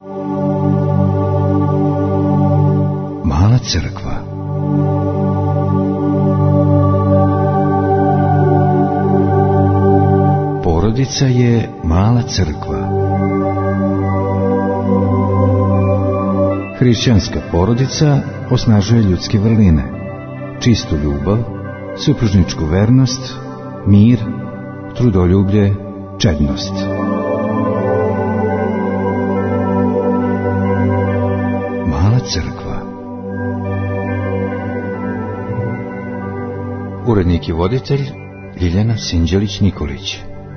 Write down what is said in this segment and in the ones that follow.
Mala crkva. Porodica je mala crkva. Hrišćanska porodica osnažuje ljudske vrline, čistu ljubav, supružničku vernost, mir, trudoljublje, čednost. Mala crkva. Urednik i voditelj Ljiljana Sinđelić-Nikolić.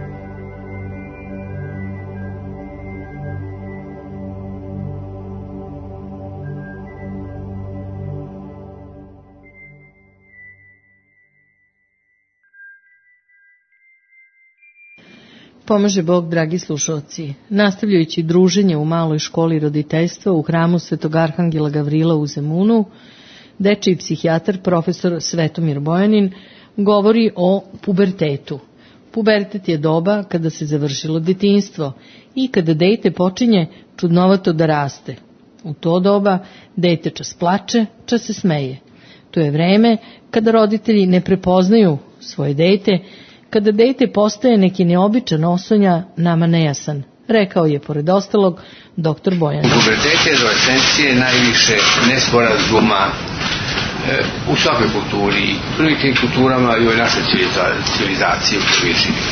Pomaže Bog, dragi slušalci. Nastavljajući druženje u maloj školi roditeljstva u hramu Svetog Arhangela Gavrila u Zemunu, dečiji psihijatar profesor Svetomir Bojanin govori o pubertetu. Pubertet je doba kada se završilo detinjstvo i kada dete počinje čudnovato da raste. U to doba dete čas plače, čas se smeje. To je vreme kada roditelji ne prepoznaju svoje dete, kada dete postaje neki neobičan osonja, nama nejasan, rekao je pored ostalog dr. Bojan. U puberteti i adolescencije najviše nesporazuma u svakoj kulturi, prvi tim kulturama i u našoj civilizaciji u kojoj živimo.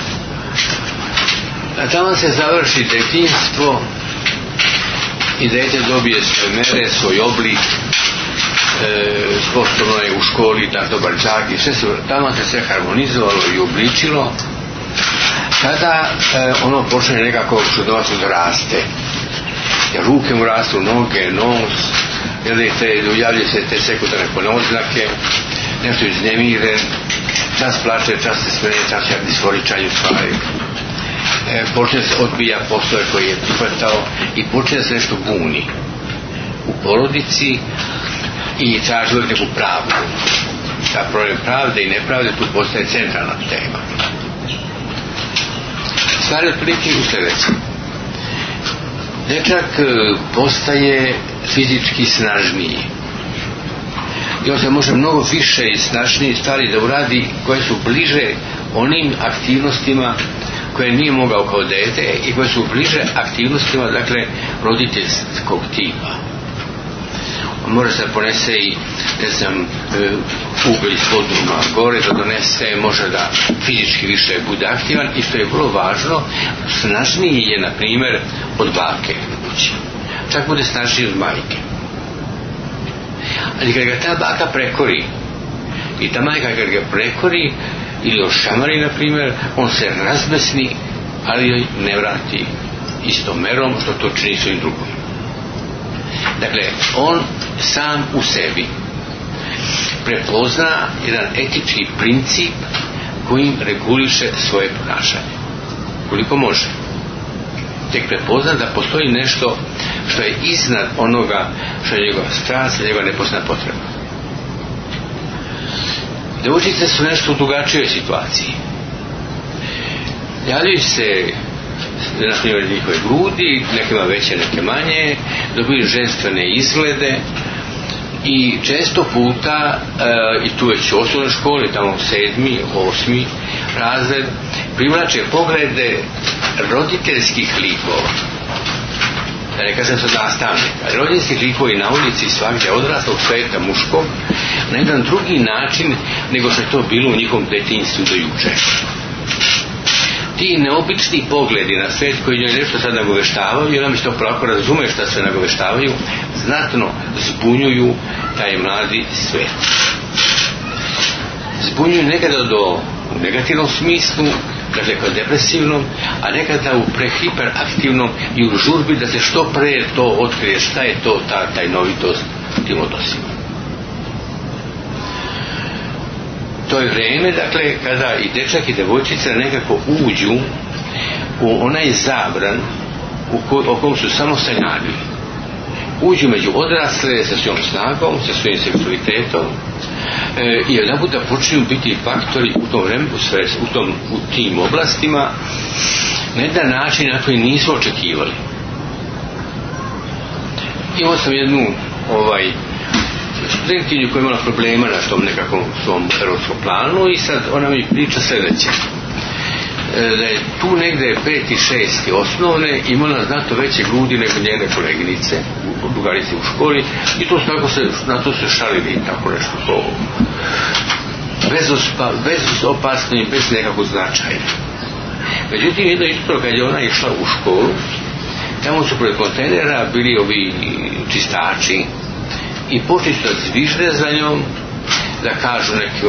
Tamo se završi detinjstvo i dete dobije svoje mere, svoj oblik, sposobno je u školi da dobar đak i sve su, tamo se sve harmonizovalo i obličilo, kada ono počne nekako čudnovato da raste. Jer ruke mu rastu, noge, nos, javljaju se te sekundarne oznake, nešto iznemire, čas plače, čas se smeje, čas je disforičanju stvari. Počne se odbija poslove koje je prihvatao i počne se nešto buni u porodici i traži uvijek neku pravdu. Ta problem pravde i nepravde tu postaje centralna tema. Stvari otprilike u sljedećem. Dečak postaje fizički snažniji i on se može mnogo više i snažnije stvari da uradi koje su bliže onim aktivnostima koje nije mogao kao dete i koje su bliže aktivnostima, dakle, roditeljskog tipa. On može se ponese i, ne znam, ugalj iz podruma gore da donese, može da fizički više bude aktivan i što je vrlo važno, snažniji je, na primjer, od bake u kući. Čak bude snažniji od majke. Ali kad ga ta baka prekori i ta majka kad ga prekori ili ošamari, na primjer, on se razbesni, ali joj ne vrati istom merom što to čini svojim drugom. Dakle, on sam u sebi prepozna jedan etički princip kojim reguliše svoje ponašanje. Koliko može. Tek prepozna da postoji nešto što je iznad onoga što je njegova strast, njegova neposredna potreba. Devojčice su nešto u drugačijoj situaciji. Javljaju se na primjer njihove grudi, nekima veće, neke manje, dobiju ženstvene izglede i često puta, i tu već u osnovnoj školi, tamo 7., 8. razred, privlače poglede roditeljskih likova. Da ne kažem sad nastavnika. Roditeljskih likova i na ulici svakdje odraslog sveta muškog na jedan drugi način nego što je to bilo u njihovom detinjstvu do juče. Ti neobični pogledi na svet koji njoj nešto sad nagoveštavaju i ona mi se to pravo razume šta se nagoveštavaju, znatno zbunjuju taj mladi svet. Zbunjuju nekada u negativnom smislu, dakle kao depresivnom, a nekada u prehiperaktivnom i u žurbi da se što pre to otkrije šta je to ta tajnovitost tim odnosima. To je vrijeme, dakle, kada i dečak i devojčica nekako uđu u onaj zabran o kom su samo sanjali. Uđu među odrasle sa svojom snagom, sa svojim seksualitetom i jedan puta počinju biti faktori u tom vremenu, u tim oblastima na jedan način na koji nisu očekivali. imao sam jednu studentkinju koja je imala problema na tom nekakvom svom erotskom planu i sad ona mi priča sljedeće. Da je tu negde 5. i 6. osnovne imala znatno veće grudi nego njene koleginice, drugarice u školi i to na to se šalili i tako nešto to bez opasno i bez nekakvog značaja. Međutim, jedno jutro kad je ona išla u školu, tamo su pored kontejnera bili ovi čistači i počeli su da zvižde za njom, da kažu neki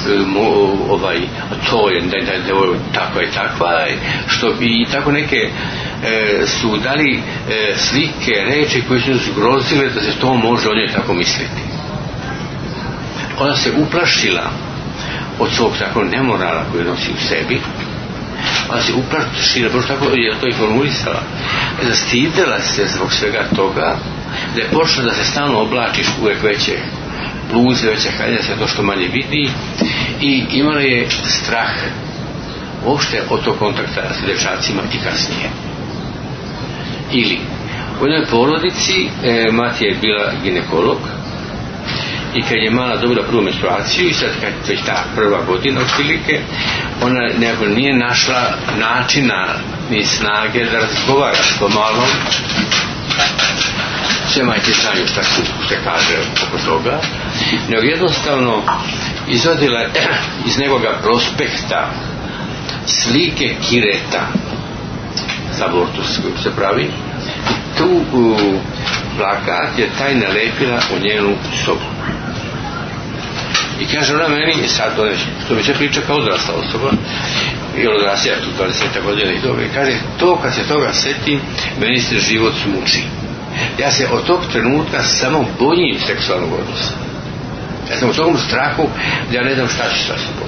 to je takva i takva, što i tako neke su dali slike, reči koje su zgrozile da se to može o njoj tako misliti. Ona se uplašila od svog tako nemorala koje nosi u sebi. Ona se uplašila, baš tako je to i formulisala, zastidela se zbog svega toga, da je počela da se stalno oblačiš uvek veće bluze, veće haljine, sve to što manje vidi i imala je strah uopšte od tog kontakta s dečacima i kasnije. Ili u jednoj porodici mati je bila ginekolog i kad je mala dobila prvu menstruaciju i sad kad već ta prva godina otprilike, ona nekako nije našla načina ni snage da razgovara s malom. Sve majke znaju šta se kaže oko toga, nego jednostavno izvadila iz nekoga prospekta slike kireta za abortus koji se pravi i tu plakat je taj nalepila u njenu sobu. I kaže ona meni, sad to mi se priča kao odrasla osoba, i odrasla tu 20 godina i toga, i kaže, to kad se toga setim, meni se život smuči. Ja se od tog trenutka samo bojim seksualnog odnosa. Ja sam u tom strahu da ja ne znam šta ću sa sobom.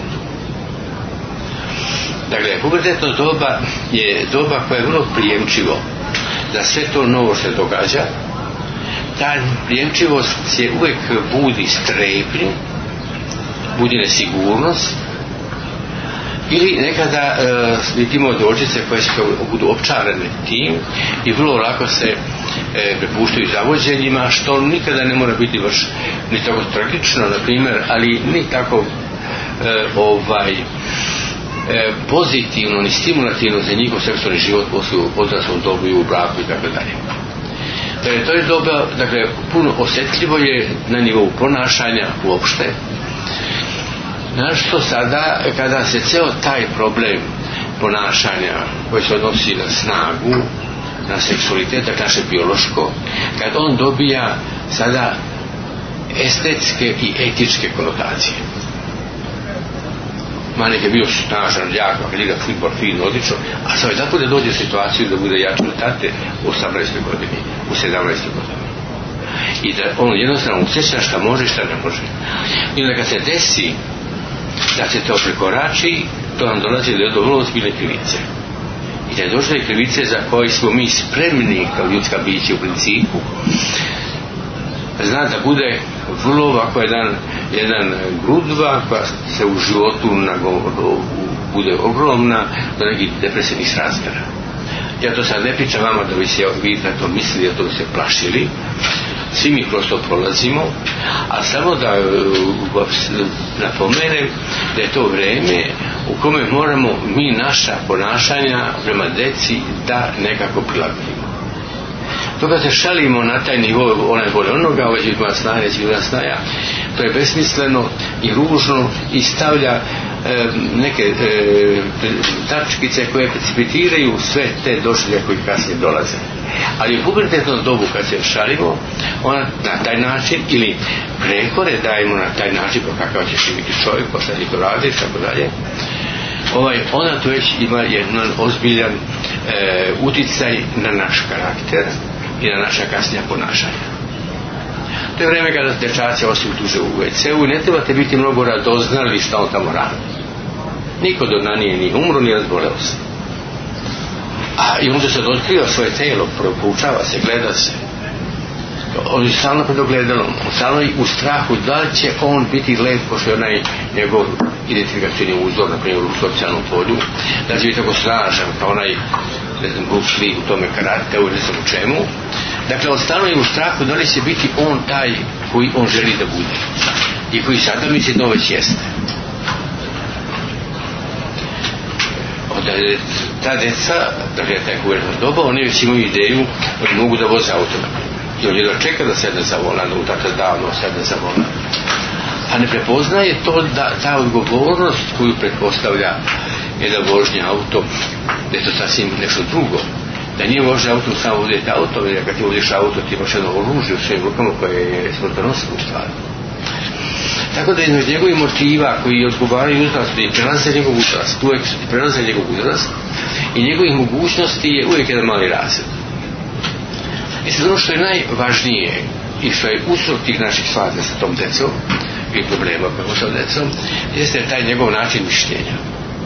Dakle, pubertetno doba je doba koja je vrlo prijemčivo da sve to novo se događa. Ta prijemčivost se uvek budi strepnju, budi nesigurnost ili nekada vidimo djevojčice koje se budu opčarane tim i vrlo lako se prepuštaju zavođenjima, što nikada ne mora biti baš ni tako tragično, na primjer, ali ni tako pozitivno ni stimulativno za njihov seksualni život poslije u odraslom dobu i u braku i tako dalje. Dakle, to je doba, dakle, puno osjetljivo je na nivou ponašanja uopšte. Našto sada, kada se ceo taj problem ponašanja koji se odnosi na snagu, na seksualitet, dakle naše biološko, kad on dobija sada estetske i etičke konotacije. Manek je bio snažan, jak, kad igra futbol, fin, odlično, a sad je tako da dođe u situaciju da bude jači od tate u 18. godini, u 17. godini. I da on jednostavno usjeća šta može i šta ne može. I onda kad se desi da se to prekorači, to nam dolazi do vrlo ozbiljne krivice. I da je došle krivice za koje smo mi spremni kao ljudska bića u principu, zna da bude vrlo ovako jedan grudva koja se u životu bude ogromna do nekih depresivnih razmjera. Ja to sad ne pričam vama da bi se vi na to mislili, da to bi se plašili. Svi mi kroz to prolazimo, a samo da napomenem da je to vreme u kome moramo mi naša ponašanja prema deci da nekako prilagodimo. To kad se šalimo na taj nivo, onaj vole onoga, ovaj će biti moja snaja, neće biti moja snaja, to je besmisleno i ružno i stavlja neke tačkice koje precipitiraju sve te doživlje koji kasnije dolaze. Ali u pubertetnom dobu kad se šalimo, ona na taj način ili prekore dajemo na taj način pa kakav ćeš biti čovjek, pa sad i to radiš, tako dalje, ona to već ima jedan ozbiljan uticaj na naš karakter i na naša kasnija ponašanja. To je vreme kada dečaci ostaju tuže u WC-u i ne trebate biti mnogo radoznali šta on tamo radi. Niko do dna nije ni umro ni razboleo se. I on se sad otkriva svoje telo, poučava se, gleda se. On je stalno pred ogledalom, stalno u strahu da li će on biti lep pošto je onaj njegov identifikacijni uzor, na primjer u socijalnom polju, da će biti tako snažan kao onaj, ne znam, Bruce Lee u tome karateu ili ne znam u čemu, Dakle, on stalno je u strahu da li će biti on taj koji on želi da bude i koji sada misli da već jeste. Onda je ta deca, dakle taj kuverna doba, oni već imaju ideju, oni mogu da voze auto. I on jedva čeka da sedne za volan, tako davno sedne za volan. A ne prepoznaje to da ta odgovornost koju pretpostavlja je da vožnje auto, da je to sasvim nešto drugo. Da nije vožnje auto samo voditi auto, jer kad ti vodiš auto ti imaš jedno oružje u svojim rukama koje je smrtonosno u stvari. Tako da između njegovih motiva koji odgovaraju uzrastu i prelaze njegov uzrast, uvijek prelaze njegov uzrast i njegovih mogućnosti je uvijek jedan mali razred. I sad ono što je najvažnije i što je uzrok tih naših svađa sa tom decom i problema kako sa decom, jeste taj njegov način mišljenja.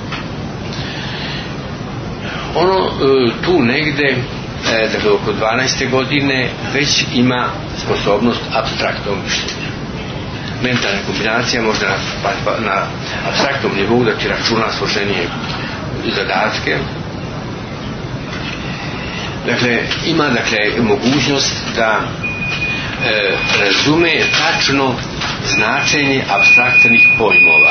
Ono tu negde, dakle oko 12. godine, već ima sposobnost apstraktnog mišljenja. Mentalna kombinacija može na apstraktnom nivou da ti računa složenije zadatke. Dakle, ima mogućnost da razume tačno značenje apstraktnih pojmova.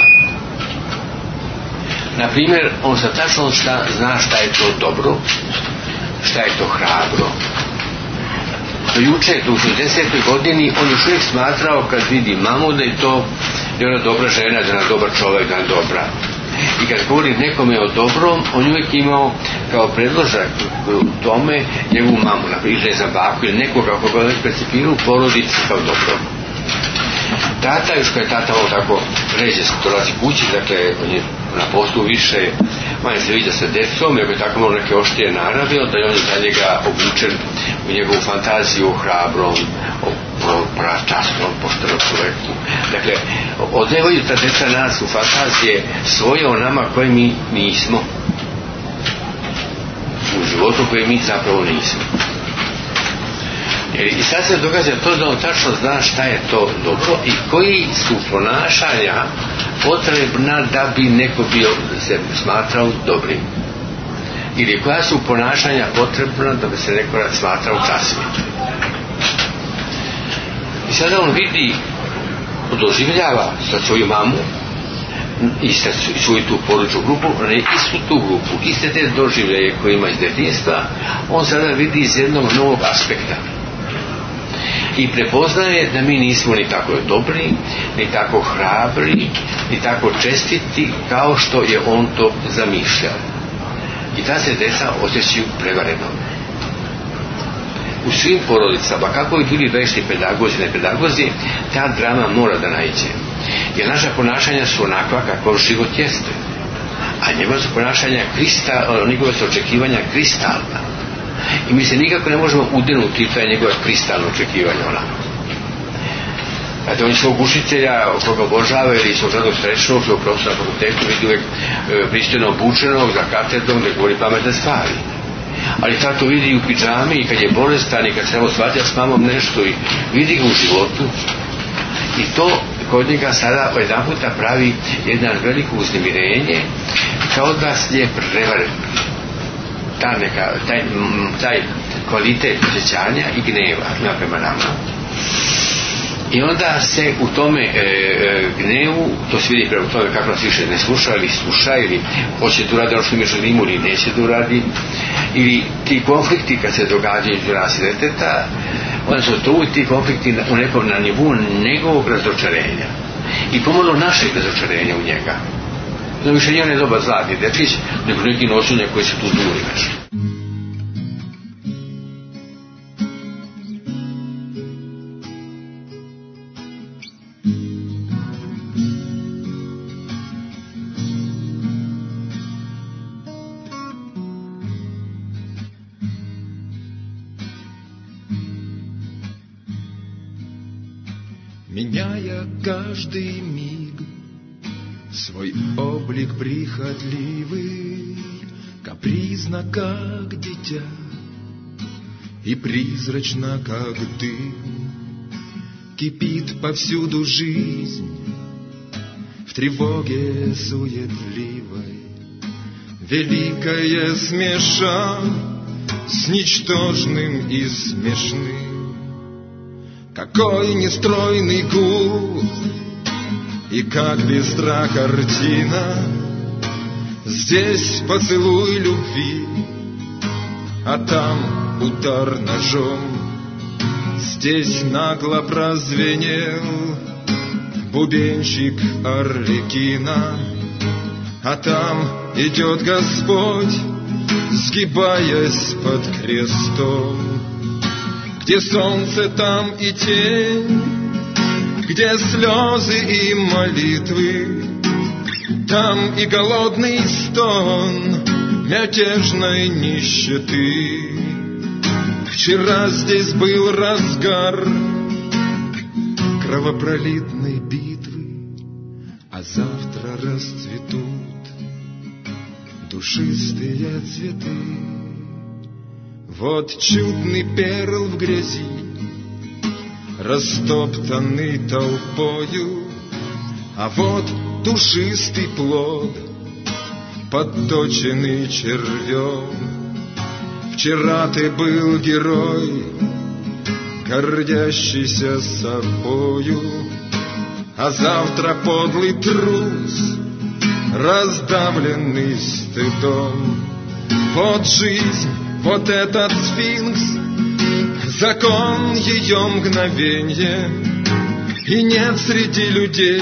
Na primjer, on sa tačno zna šta je to dobro, šta je to hrabro. Do juče, u 60. godini, on još uvijek smatrao kad vidi mamu da je to ona dobra žena, da je ona dobar čovjek, da je dobra. I kad govori nekome o dobrom, on uvijek imao kao predložak u tome njegovu mamu, ili za baku ili nekoga koga je percipirao u porodici kao dobro. Tata, još kad je tata ovo tako ređe dolazi kući, dakle on je na poslu više, manje se viđa sa decom, jer je tako malo neke oštije naravio, da je on za njega obučen u njegovu fantaziju o hrabrom, o časnom, poštenom čoveku. Dakle, odlevaju ta deca nas u fantazije svoje o nama koje mi nismo. U životu koje mi zapravo nismo. I sad se događa to da on tačno zna šta je to dobro i koji su ponašanja potrebna da bi neko bio se smatrao dobrim. Ili koja su ponašanja potrebna da bi se neko smatrao časnim. I sada on vidi, doživljava sa svoju mamu i sa svoju tu porodičnu grupu, ne istu tu grupu, iste te doživljaje koje ima iz detinjstva, on sada vidi iz jednog novog aspekta. I prepoznaje da mi nismo ni tako dobri, ni tako hrabri, ni tako čestiti kao što je on to zamišljao. I ta se deca osjećaju prevareno. U svim porodicama, kako bi bili vešti pedagozi, ne pedagozi, ta drama mora da naiđe. Jer naša ponašanja su onakva kako život jeste. A njegova su ponašanja njegova su očekivanja kristalna. I mi se nikako ne možemo udenuti to je njegova kristalno očekivanja onako. Znate, on je svog učitelja koga obožava ili svog radnog srečnog, svog profesora na fakultetu vidi uvijek pristojno obučenog za katedrom da govori pametne stvari. Ali tato vidi u pidžami i kad je bolestan i kad se evo shvatio s mamom nešto i vidi ga u životu i to kod njega sada jedan puta pravi jedno veliko uznemirenje kao da je prevaren. Taj kvalitet osjećanja i gneva prema nama. I onda se u tome gnevu, to se vidi prema tome kako nas više ne sluša ili sluša ili hoće da uradi ono što mi želimo ili neće da uradi, ili ti konflikti kad se događaju između nas i deteta, onda su to uvijek ti konflikti u nekom na nivou njegovog razočarenja i pomalo našeg razočarenja u njega. Da više nije ne dobar zlatni dečić, nego neki nosunje koji se tu duri nešto. Меняя каждый миг свой облик прихотливый, капризно, как дитя, и призрачно, как дым, кипит повсюду жизнь в тревоге суетливой, великая смеша с ничтожным и смешным. Какой нестройный гул, и как быстра картина. Здесь поцелуй любви, а там удар ножом. Здесь нагло прозвенел бубенчик Арлекина, а там идет Господь, сгибаясь под крестом. Где солнце, там и тень, где слезы и молитвы, там и голодный стон мятежной нищеты. Вчера здесь был разгар кровопролитной битвы, а завтра расцветут душистые цветы. Вот чудный перл в грязи, растоптанный толпою, а вот душистый плод, подточенный червем. Вчера ты был герой, гордящийся собою, а завтра подлый трус, раздавленный стыдом. Вот жизнь, вот этот сфинкс, закон ее мгновенья, и нет среди людей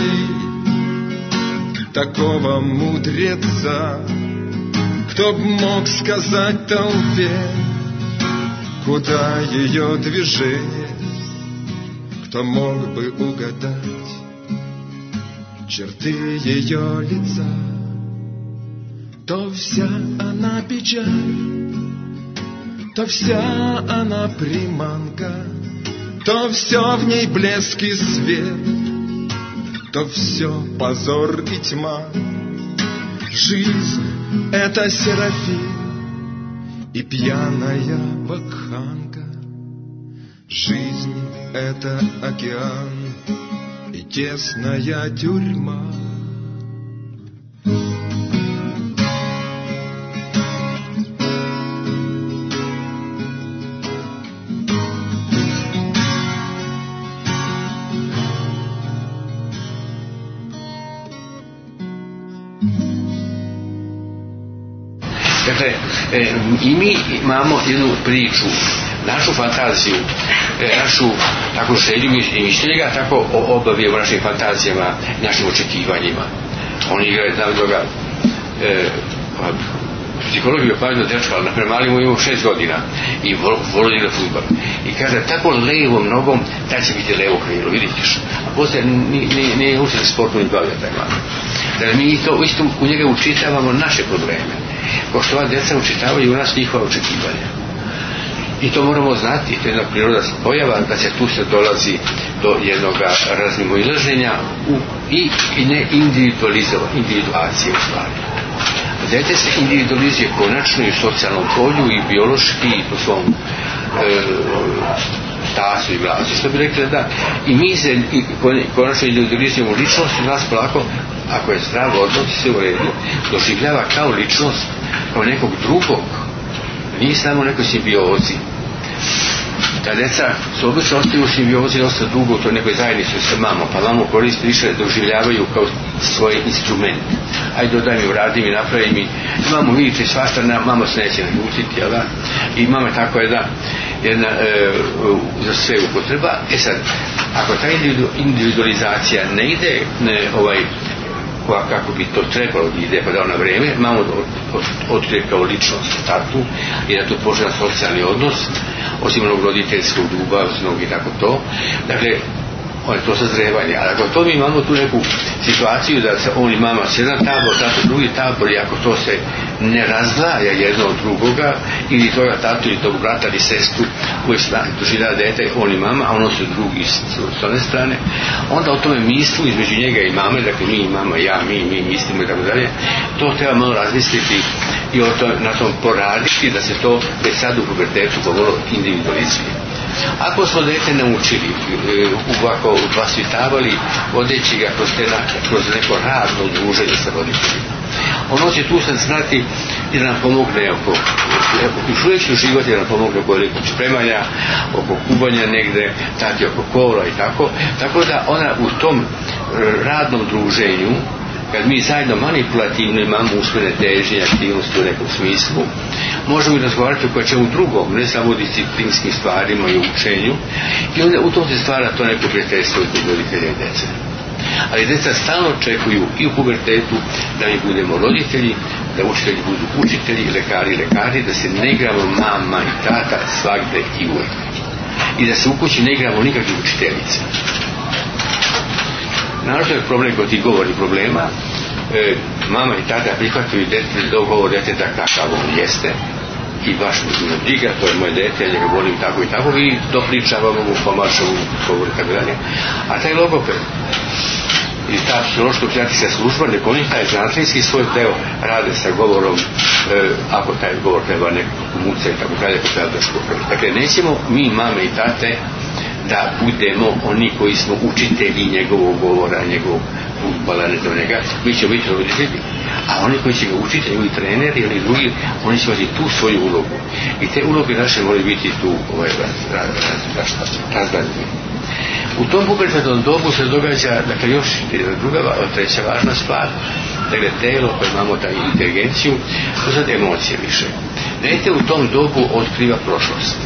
такого мудреца, кто б мог сказать толпе, куда ее движение, кто мог бы угадать черты ее лица. То вся она печаль, то вся она приманка, то все в ней блеск и свет, то все позор и тьма. Жизнь — это Серафим и пьяная вакханка. Жизнь — это океан и тесная тюрьма. Dakle, i mi imamo jednu priču, našu fantaziju, našu tako želju i mišljenja, tako obavijemo našim fantazijama, našim očekivanjima. Oni igraju toga psihologiju je pažnja dečka, ali napred mali mu imao 6 godina i voli igra fudbal. I kaže, tako levom nogom, taj će biti levo krilo, vidit ćeš. A poslije nije učiti sportu ni bavlja taj mali. Dakle, mi to isto u njega učitavamo naše probleme, kao što ova djeca učitavaju u nas njihova očekivanja. I to moramo znati, to je jedna priroda pojava, da se tu se dolazi do jednog razmimoilaženja i ne individuacije u stvari. Dete se individualizuje konačno i u socijalnom polju i biološki i po svom stasu i glasu. Što bi rekli da i mi se konačno individualizujemo ličnost i nas polako, ako je zdrav odnos se u redu, doživljava kao ličnost, kao nekog drugog. Nije samo u nekoj simbiozi. Ta deca su obično ostaju u simbiozi dosta dugo u toj nekoj zajednici sa mamom, pa mamu koriste više doživljavaju kao svoj instrument. Ajde dodaj mi, uradi mi, napravi mi. Mamo, vidite, svašta, mama se neće naljutiti, jel da? I mama tako jedna za sve upotreba. E sad, ako ta individualizacija ne ide kako bi to trebalo da ide pa da na vreme, mamo otkrije kao ličnost takvu i da to počne socijalni odnos, osim onog roditeljskog ljubavnog i tako to. Dakle, on je to sazrevanje. Ali ako to mi imamo tu neku situaciju da se on i mama s jedan tabor, tato drugi tabor, i ako to se ne razdvaja jedno od drugoga, ili toga tato ili tog brata ili sestru koji se doživljava dete, on i mama, a ono su drugi s one strane, onda o tome mislu između njega i mame, dakle mi i mama, ja, mi mislimo i tako dalje, to treba malo razmisliti i na tom poraditi da se to već sad u pubertetu pomalo individualizuje. Ako smo dete naučili, ovako vaspitavali, vodeći ga kroz neko radno druženje sa roditeljima, ono će tu sad znati i da nam pomogne još uvijek ću život, da nam pomogne oko velikog spremanja, oko kubanja negde, tati oko kola i tako da ona u tom radnom druženju, kad mi zajedno manipulativno imamo usmene težnje, aktivnosti u nekom smislu, možemo i razgovarati o čemu drugom, ne samo o disciplinskim stvarima i učenju, i onda u tom se stvara to neko prijateljstvo između roditelja i djece. Ali djeca stalno očekuju i u pubertetu da mi budemo roditelji, da učitelji budu učitelji, lekari, da se ne igramo mama i tata svagde i uvijek. I da se u kući ne igramo nikakve učiteljice. Naravno je problem kod tih govornih problema. Mama i tata prihvataju dogovor djeteta kakav on jeste i baš me briga, to je moje dete, ja ga volim tako i dopričavamo mu, pomašamo mu, govori tako dalje. A taj logoped i ta psihološko-psihijatrijska služba ne oni taj znanstvenski svoj deo rade sa govorom, ako taj govor treba nekako muca i tako dalje, ako treba da škola. Dakle, nećemo mi, mame i tate, da budemo oni koji smo učitelji njegovog govora, njegovog futbala, ne znam njega, mi ćemo biti roditelji, a oni koji će ga učiti, ili treneri ili drugi, oni će imati tu svoju ulogu. I te uloge naše moraju biti tu razdaljene. U tom pubertetnom dobu se događa, dakle, još treća važna stvar, dakle, telo koje imamo taj inteligenciju, to sad emocije više. Dete u tom dobu otkriva prošlost.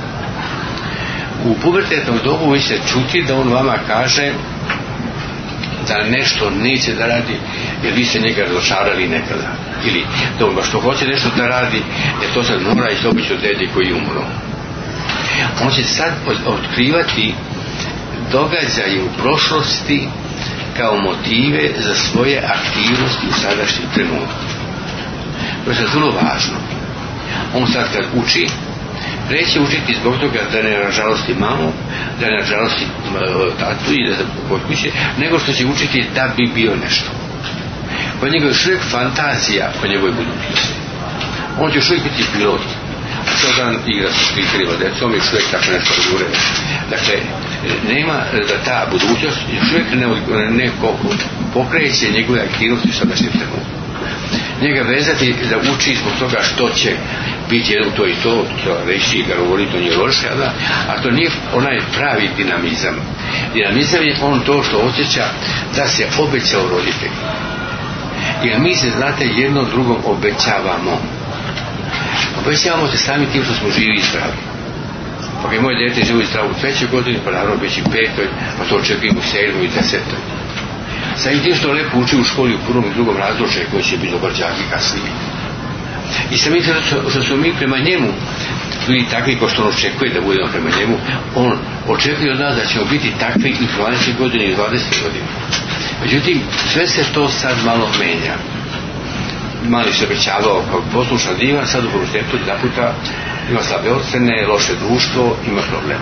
U pubertetnom dobu vi ćete čuti da on vama kaže da nešto neće da radi jer vi ste njega razočarali nekada, ili da on baš što hoće nešto da radi jer to sad mora i dobiti od dede koji umro. On će sad otkrivati događaje u prošlosti kao motive za svoje aktivnosti u sadašnjem trenutku. To je sad vrlo važno. On sad kad uči, neće učiti zbog toga da ne nažalosti mamu, da ne nažalosti tatu i da se kod kuće, nego što će učiti da bi bio nešto. Kod njega je još uvijek fantazija o njegovoj budućnosti. On će još uvijek biti pilot. A što dan igra sa kriva decom i još uvijek tako nešto odgore. Dakle, nema da ta budućnost još uvijek ne pokreće njegove aktivnosti u sadašnjem trenutku. Njega vezati da uči zbog toga što će biti to i to reći i ga govoriti, to nije loše, a to nije onaj pravi dinamizam. Dinamizam je on to što osjeća da se obećao roditelj. Jer mi se, znate, jedno drugom obećavamo. Obećavamo se sami tim što smo živi i zdravi. Pa kad moje dete živi i zdravo u 3. godini, pa naravno već i 5. pa to očekujem u 7. i 10. Samim tim što lepo uči u školi u 1. i 2. razredu koji će biti dobar đak i kasnije. I samim tim što smo mi prema njemu bili takvi kao što on očekuje da budemo prema njemu, on očekuje od nas da ćemo biti takvi i 20 godina i 20 godina. Međutim, sve se to sad malo menja. Mali se obećavao kao poslušan divan, sad u pubertetu naputa ima slabe ocene, loše društvo, ima problem.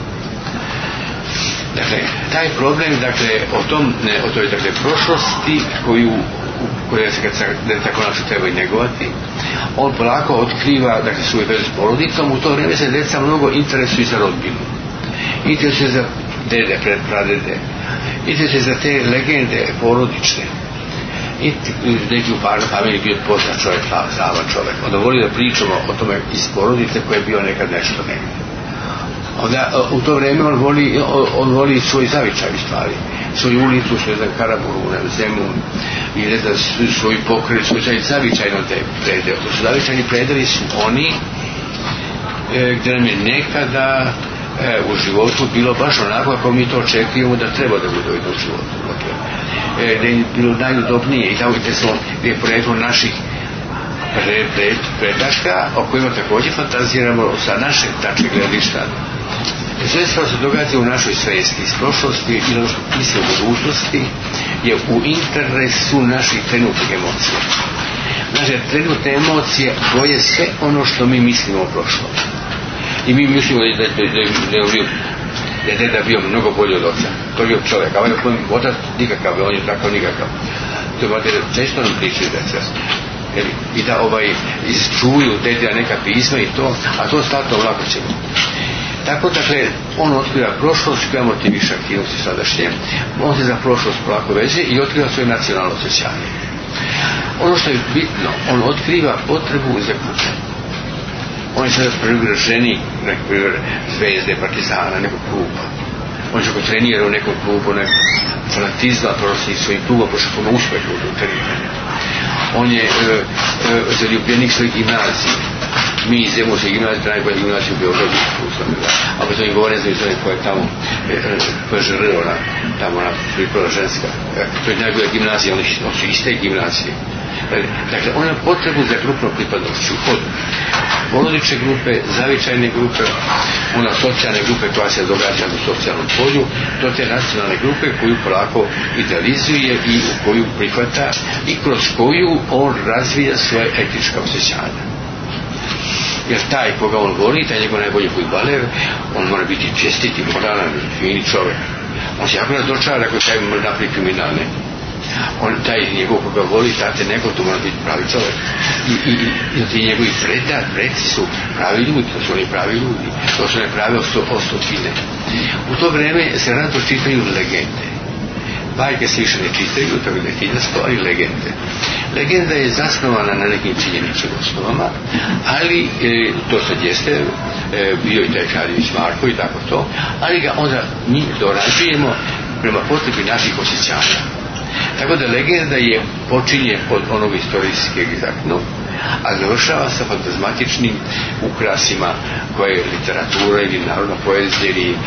Dakle, taj problem, dakle, o toj dakle, prošlosti koja se kad tako naše treba i njegovati, on polako otkriva, dakle, svoju vezu s porodicom. U to vrijeme se djeca mnogo interesuju za rodbinu. Interesuju za dede, pradede. Interesuju za te legende porodične. I neki u parnom familiji bio poznat čovjek, slavan čovjek. Onda voli da pričamo o tome iz porodice koje je bio nekad nešto negdje. Onda u to vrijeme on voli svoj zavičaj stvari, svoju ulicu, svoj Karaburu, Zemun, i ne znam, svoj pokret, svoj zavičajno te predeo. To su zavičajni predeli su oni gdje nam je nekada u životu bilo baš onako kako mi to očekujemo da treba da bude u životu. Da je bilo najudobnije i tamo gdje je poreklo naših predaška o kojima također fantaziramo sa naše tačke gledišta. Sve što se događa u našoj svijesti iz prošlosti i ono što misle u budućnosti je u interesu naših trenutnih emocija. Naše trenutne emocije boje sve ono što mi mislimo o prošlom. I mi mislimo da je deda bio mnogo bolji od oca. To je bio čovjek, a ovaj otac nikakav, on je takav nikakav. To je često nam pričaju deca. I da čuju dedina neka pisma i to, a to statno lako ćemo. Tako, dakle, on otkriva prošlost koja motiviše aktivnosti sadašnje, on se za prošlost polako veže i otkriva svoje nacionalno osjećanje. Ono što je bitno, on otkriva potrebu za grupom. On je sada privrženi, neki primjer, Zvezde, Partizana, nekog kluba. On je ako trenira u nekom klubu, nekog fanatizma, prosti svojim klubom, pošto puno uspjeha u treniranju. On je zaljubljenik svojih gimnazije. Mi iz Zemunske gimnazije, najbolja gimnazija u Beogradu, ako to im govore, ne znam iz onih koja je tamo, PŽR, tamo ona priprava ženska, to je najbolja gimnazija, oni su iste gimnazije. Dakle, ona potrebu za grupnom pripadnošću od porodične grupe, zavičajne grupe, ona socijalne grupe koja se događa u socijalnom polju, do te nacionalne grupe koju polako idealizuje i u koju prihvata i kroz koju on razvija svoje etička osjećanja. Jer taj koga on voli, taj njegov najbolji fudbaler, on mora biti čestit i moralan, fini čovjek. On se jako razočara ako taj napravi kriminalne. On, taj njegov koga voli, tate neko, to mora biti pravi čovjek. I ti njegovi preci su pravi ljudi, to su oni pravi ljudi, to su ne pravi ostotine. U to vreme se rado čitaju legende. Bajke se više ne čitaju, tako da je hiljasto, ali legende. Legenda je zasnovana na nekim činjeničnim osnovama, ali to sad jeste, bio i taj Kraljević Marko i tako to, ali ga onda mi dorađujemo prema potrebi naših osjećanja. Tako da legenda je počinje od onog istorijskog egzaktnog, a završava sa fantazmatičnim ukrasima koje je literatura ili narodna poezija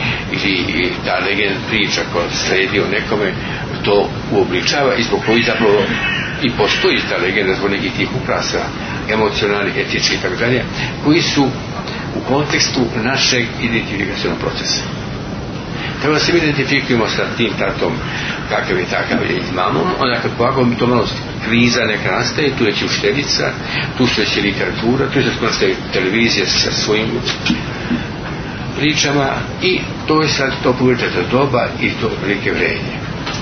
ili ta legenda priča koja sledi o nekome to uobličava i zbog koji zapravo i postoji ta legenda zbog nekih tih ukrasa emocionalnih, etičkih i tako dalje, koji su u kontekstu našeg identifikacionog procesa. Tako da se mi identifikujemo sa tim tatom kakav je takav je i mamom, onda kad ovako to malo kriza neka nastaje, tu je uštedica, tu su već literatura, tu je nastaje televizija sa svojim pričama i to je sad to povrćata doba i to velike vrenje.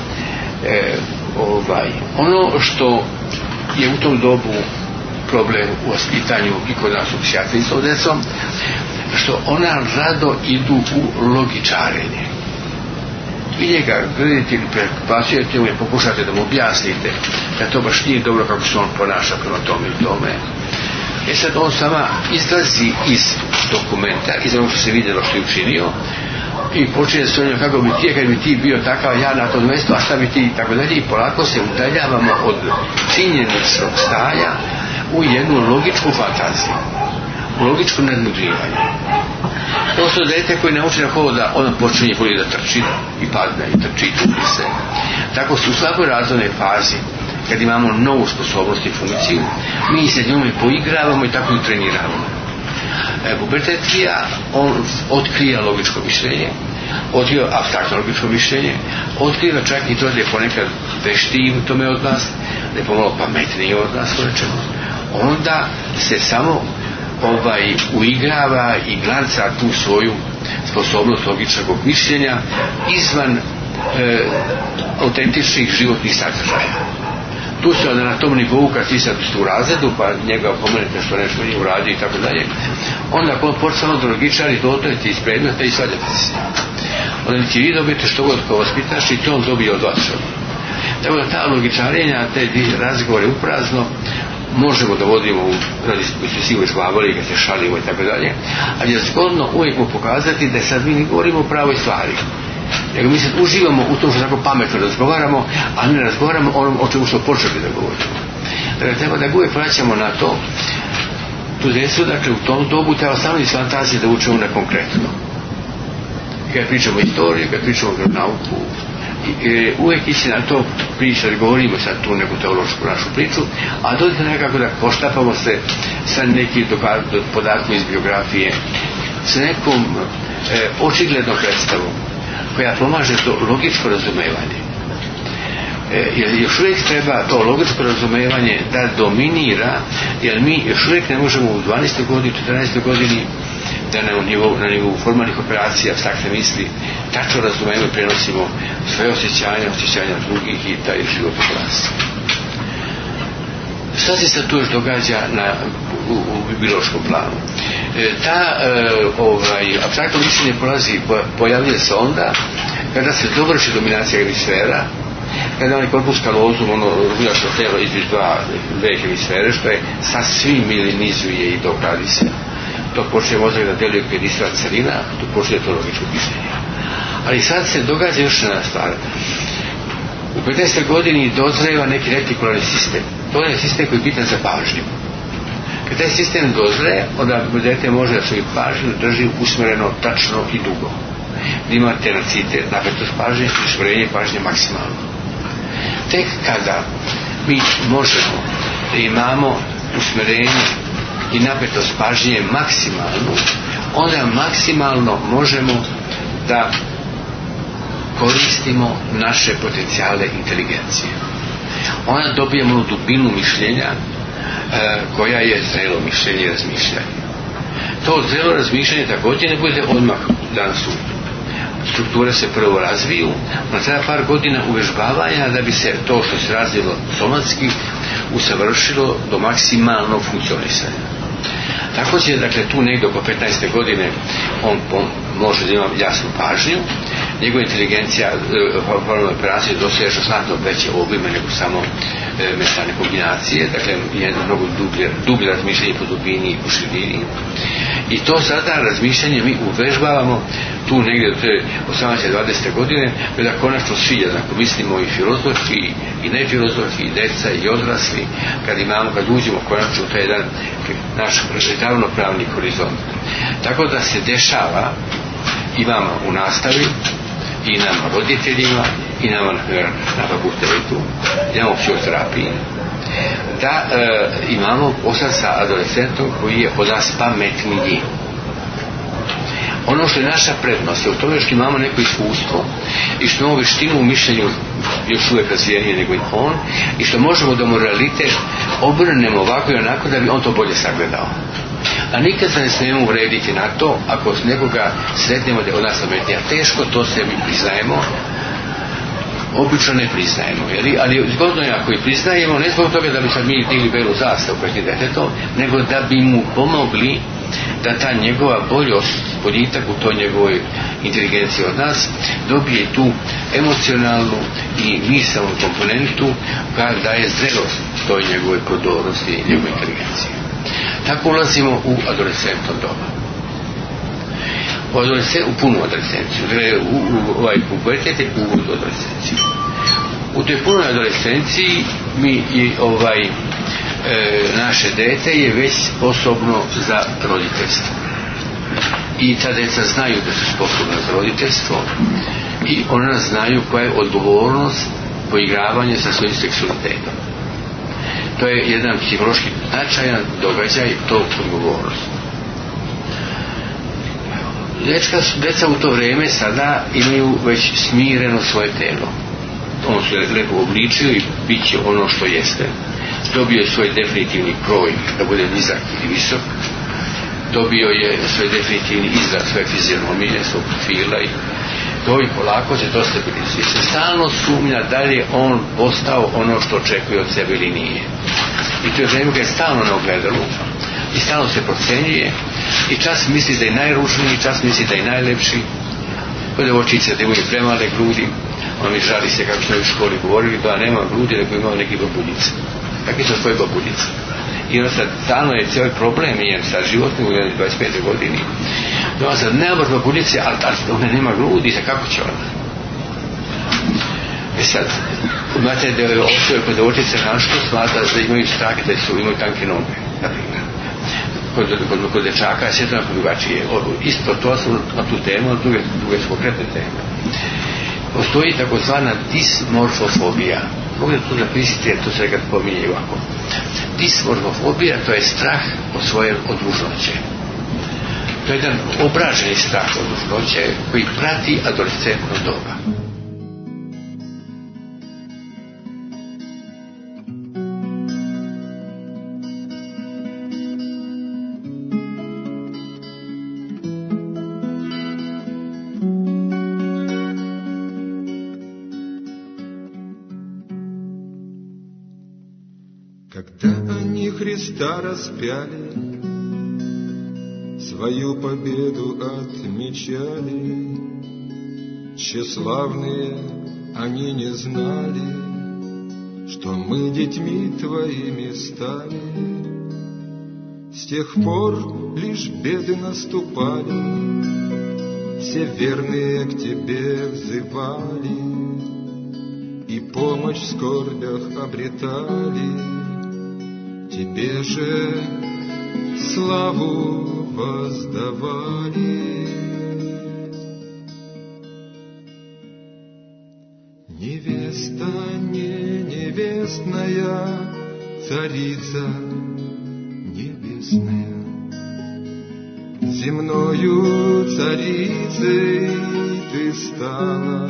Ono što je u tom dobu problem u vaspitanju i kod nas u psihijatri s decom, što ona rado idu u logičarenje. Vi njega gledate ili prebacujete mu i pokušate da mu objasnite da to baš nije dobro kako se on ponaša prema tome i tome. Sad on sama izlazi iz dokumenta, iz onog što se vidjelo što je učinio i počinje s onim kako bi ti, kad bi ti bio takav ja na tom mjestu, a šta bi ti i tako dalje, i polako se udaljavamo od činjeničnog stanja u jednu logičku fantaziju, u logičko nadmudrivanje. Postoje dete koji nauči na hoda, on počinje bolje da trči i padne i trči i tupi se. Tako su u svakoj razvojnoj fazi, kad imamo novu sposobnost i funkciju, mi se njome poigravamo i tako i treniramo. Pubertetija, on otkrija logičko mišljenje, otkriva apstraktno logičko mišljenje, otkriva čak i to da je ponekad veštiji u tome od nas, da je pomalo pametniji od nas, onda se samo uigrava i glanca tu svoju sposobnost logičnog mišljenja izvan autentičnih životnih sadržaja. Tu se na tom nivou, kad ti sad u razredu, pa njega opomenete što nešto nije uradio i tako dalje, onda ako on počne da logičari, dotajete iz predmeta i svađate se. Onda ti vi dobijete što god kao vaspitaš i to on dobije od vas. Tako da ta logičarenja, te razgovore uprazno, možemo da vodimo radi koji su sivo izglavali, kad se šalimo i tako dalje, ali je zgodno uvijek mu pokazati da sad mi ne govorimo o pravoj stvari, nego mi sad uživamo u tom što tako pametno razgovaramo, a ne razgovaramo onom o čemu smo počeli da govorimo. Dakle, treba da uvijek vraćamo na to tu djecu, dakle u tom dobu treba samo iz fantazije da učemo na konkretno. Kad pričamo istoriju, kad pričamo nauku, uvijek ići na to pričati, govorimo sad tu neku teološku našu priču, a dodajte nekako da poštapamo se sa nekim podatkom iz biografije, sa nekom očiglednom predstavom koja pomaže to logičko razumevanje. Jer još uvijek treba to logičko razumevanje da dominira, jer mi još uvijek ne možemo u 12. godini, 14. godini da na nivou formalnih operacija, abstraktne misli, tačno razumemo i prenosimo sve osjećanja drugih i taj život u klasi. Šta se sad tu još događa u biološkom planu? Ta apstraktno mišljenje pojavljuje se onda kada se dovrši dominacija hemisfera kada oni korpus kalozum, ono rujačno telo između dve hemisfere, što je sasvim milinizuje i dogradi se. To počne mozak da deluje kao jedinstvena celina, tu počne to logičko mišljenje. Ali sad se događa još jedna stvar. U 15. godini dozreva neki retikularni sistem. To je sistem koji je bitan za pažnju. Kad taj sistem dozre, onda dete može da svoju pažnju drži usmjereno, tačno i dugo. Da ima tenacitet, napetost pažnje, usmjerenje pažnje maksimalno. Tek kada mi možemo da imamo usmjerenje i napetost pažnje maksimalno, onda maksimalno možemo da koristimo naše potencijale inteligencije. Onda dobijemo dubinu mišljenja koja je zrelo mišljenje i razmišljanje. To zrelo razmišljanje također ne bude odmah danas. Strukture se prvo razviju, na treba par godina uvežbavanja da bi se to što se razvilo somatski usavršilo do maksimalnog funkcionisanja. Tako će, dakle, tu negdje oko 15. godine on može da ima jasnu pažnju, njegova inteligencija formalne operacije doseže znatno veće obime nego samo mešane kombinacije, dakle je mnogo dublje razmišljanje po dubini i po širini. I to sada razmišljanje mi uvežbavamo tu negdje do te 18-20. godine, da konačno svi, ako mislimo i filozofi i nefilozofi, i deca i odrasli, kad uđemo konačno u taj jedan naš ravnopravni horizont. Tako da se dešava i vama u nastavi, i nama roditeljima, i nama na fakultetu, i nama u psihoterapiji, da imamo posao sa adolescentom koji je od nas pametniji. Ono što je naša prednost je u tome što imamo neko iskustvo i što imamo veštinu u mišljenju još uvijek razvijenije nego on, i što možemo da mu realitet obrnemo ovako i onako da bi on to bolje sagledao. A nikad se ne smijemo uvrediti na to ako nekoga sretnemo da je od nas pametnija. Teško to se mi priznajemo, obično ne priznajemo, ali zgodno je ako i priznajemo, ne zbog toga da bi sad mi digli belu zastavu pred djetetom, nego da bi mu pomogli da ta njegova boljitak u toj njegovoj inteligenciji od nas dobije tu emocionalnu i misalnu komponentu koja daje zrelost toj njegovoj prodornosti i njegovoj inteligenciji. Tako ulazimo u adolescentno doba. U punu adolescenciju. Ovaj pubertet je uvod u adolescenciju. U toj punoj adolescenciji naše dete je već sposobno za roditeljstvo. I ta deca znaju da su sposobna za roditeljstvo i ona znaju koja je odgovornost poigravanja sa svojim seksualitetom. To je jedan psihološki značajan događaj tog odgovornosti. Deca u to vrijeme sada imaju već smireno svoje telo. On se lepo obličio i bit će ono što jeste. Dobio je svoj definitivni kroj da bude nizak ili visok. Dobio je svoj definitivni izraz svoje fizionomije, svog profila i to i polako će to stabilizuje. Se stalno sumnja da li je on postao ono što očekuje od sebe ili nije. I to je vrijeme ga je stalno na ogledalu i stalno se procenjuje i čas misli da je najružniji, čas misli da je najlepši. Kod devojčice da imaju premale grudi, on mi žali se kako smo u školi govorili da nema grudi nego imao neki babuljice. Kakvi su svoje babuljice? I on sad stalno je cijeli problem jer sa životnim u 25. godini. Da on sad nema babuljice, ali ona nema grudi, sad kako će ona? Sad, imate osobe kod devojčice našto smatra da imaju strah da imaju tanke noge, na primjer. Kod dečaka je svjetno drugačije. Isto to su na tu temu, ali druge su konkretne teme. Postoji takozvana dismorfofobija. Mogu da tu napisati, jer to se nekad pominje ovako. Dismorfofobija, to je strah od ružnoće. To je jedan obraženi strah od ružnoće koji prati adolescentno doba. Когда они Христа распяли, свою победу отмечали, тщеславные они не знали, что мы детьми твоими стали. С тех пор лишь беды наступали, все верные к тебе взывали, и помощь в скорбях обретали. Тебе же славу воздавали. Невеста не невестная, царица небесная, земною царицей ты стала.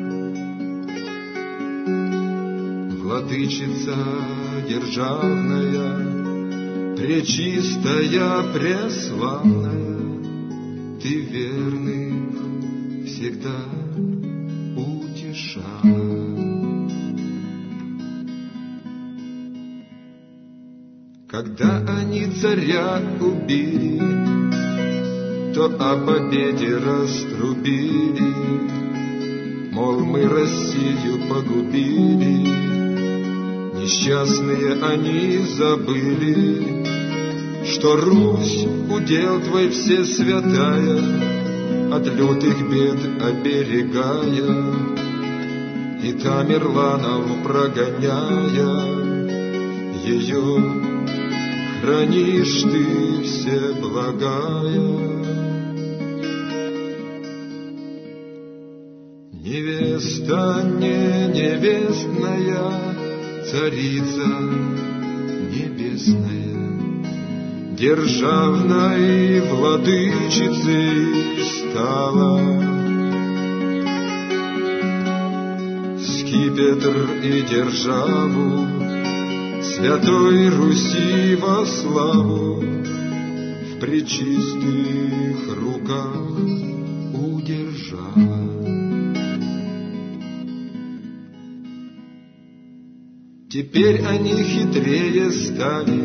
Владычица державная, пречистая, преславная, ты верных всегда утешала. Когда они царя убили, то о победе раструбили, мол, мы Россию погубили. Несчастные они забыли, что Русь удел твой все святая, от лютых бед оберегая, и Тамерланов прогоняя, ее хранишь ты всеблагая. Невеста не невестная, царица небесная, державной владычицей стала. Скипетр и державу Святой Руси во славу в пречистых руках удержала. Теперь они хитрее стали,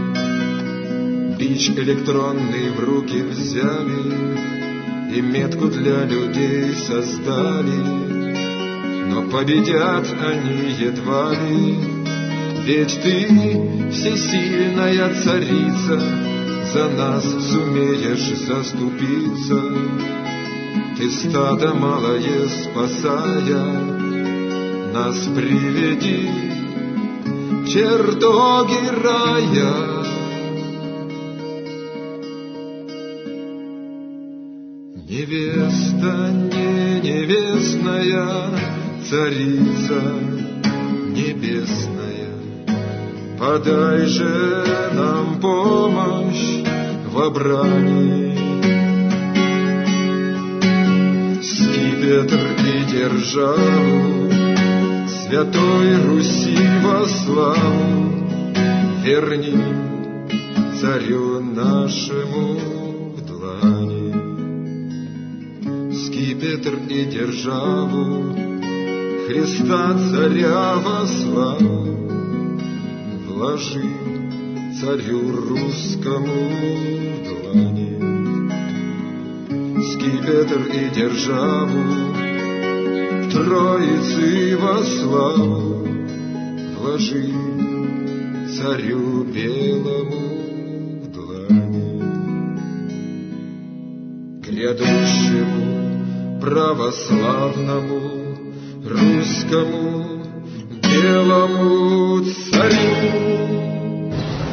бич электронный в руки взяли и метку для людей создали. Но победят они едва ли, ведь ты всесильная царица, за нас сумеешь заступиться. Ты стадо малое спасая, нас приведи в чертоги рая. Невеста не невестная, царица небесная, подай же нам помощь во брани. Скипетр и державу Святой Руси во славу верни царю нашему в длани. Скипетр и державу Христа царя во славу вложи царю русскому в длани. Скипетр и державу Троицы во славу вложи царю белому в длани. Грядущему православному русскому белому царю.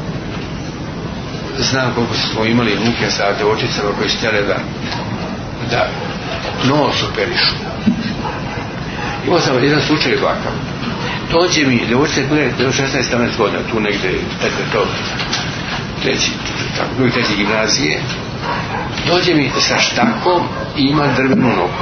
Znam koliko smo imali muke sa devojčicama koji su htjele da nos operišu. Imao sam jedan slučaj ovakav. Dođe mi, devojčice bile 16-17 godina, tu negde, to treći gimnazije, dođe mi sa štakom i ima drvenu nogu.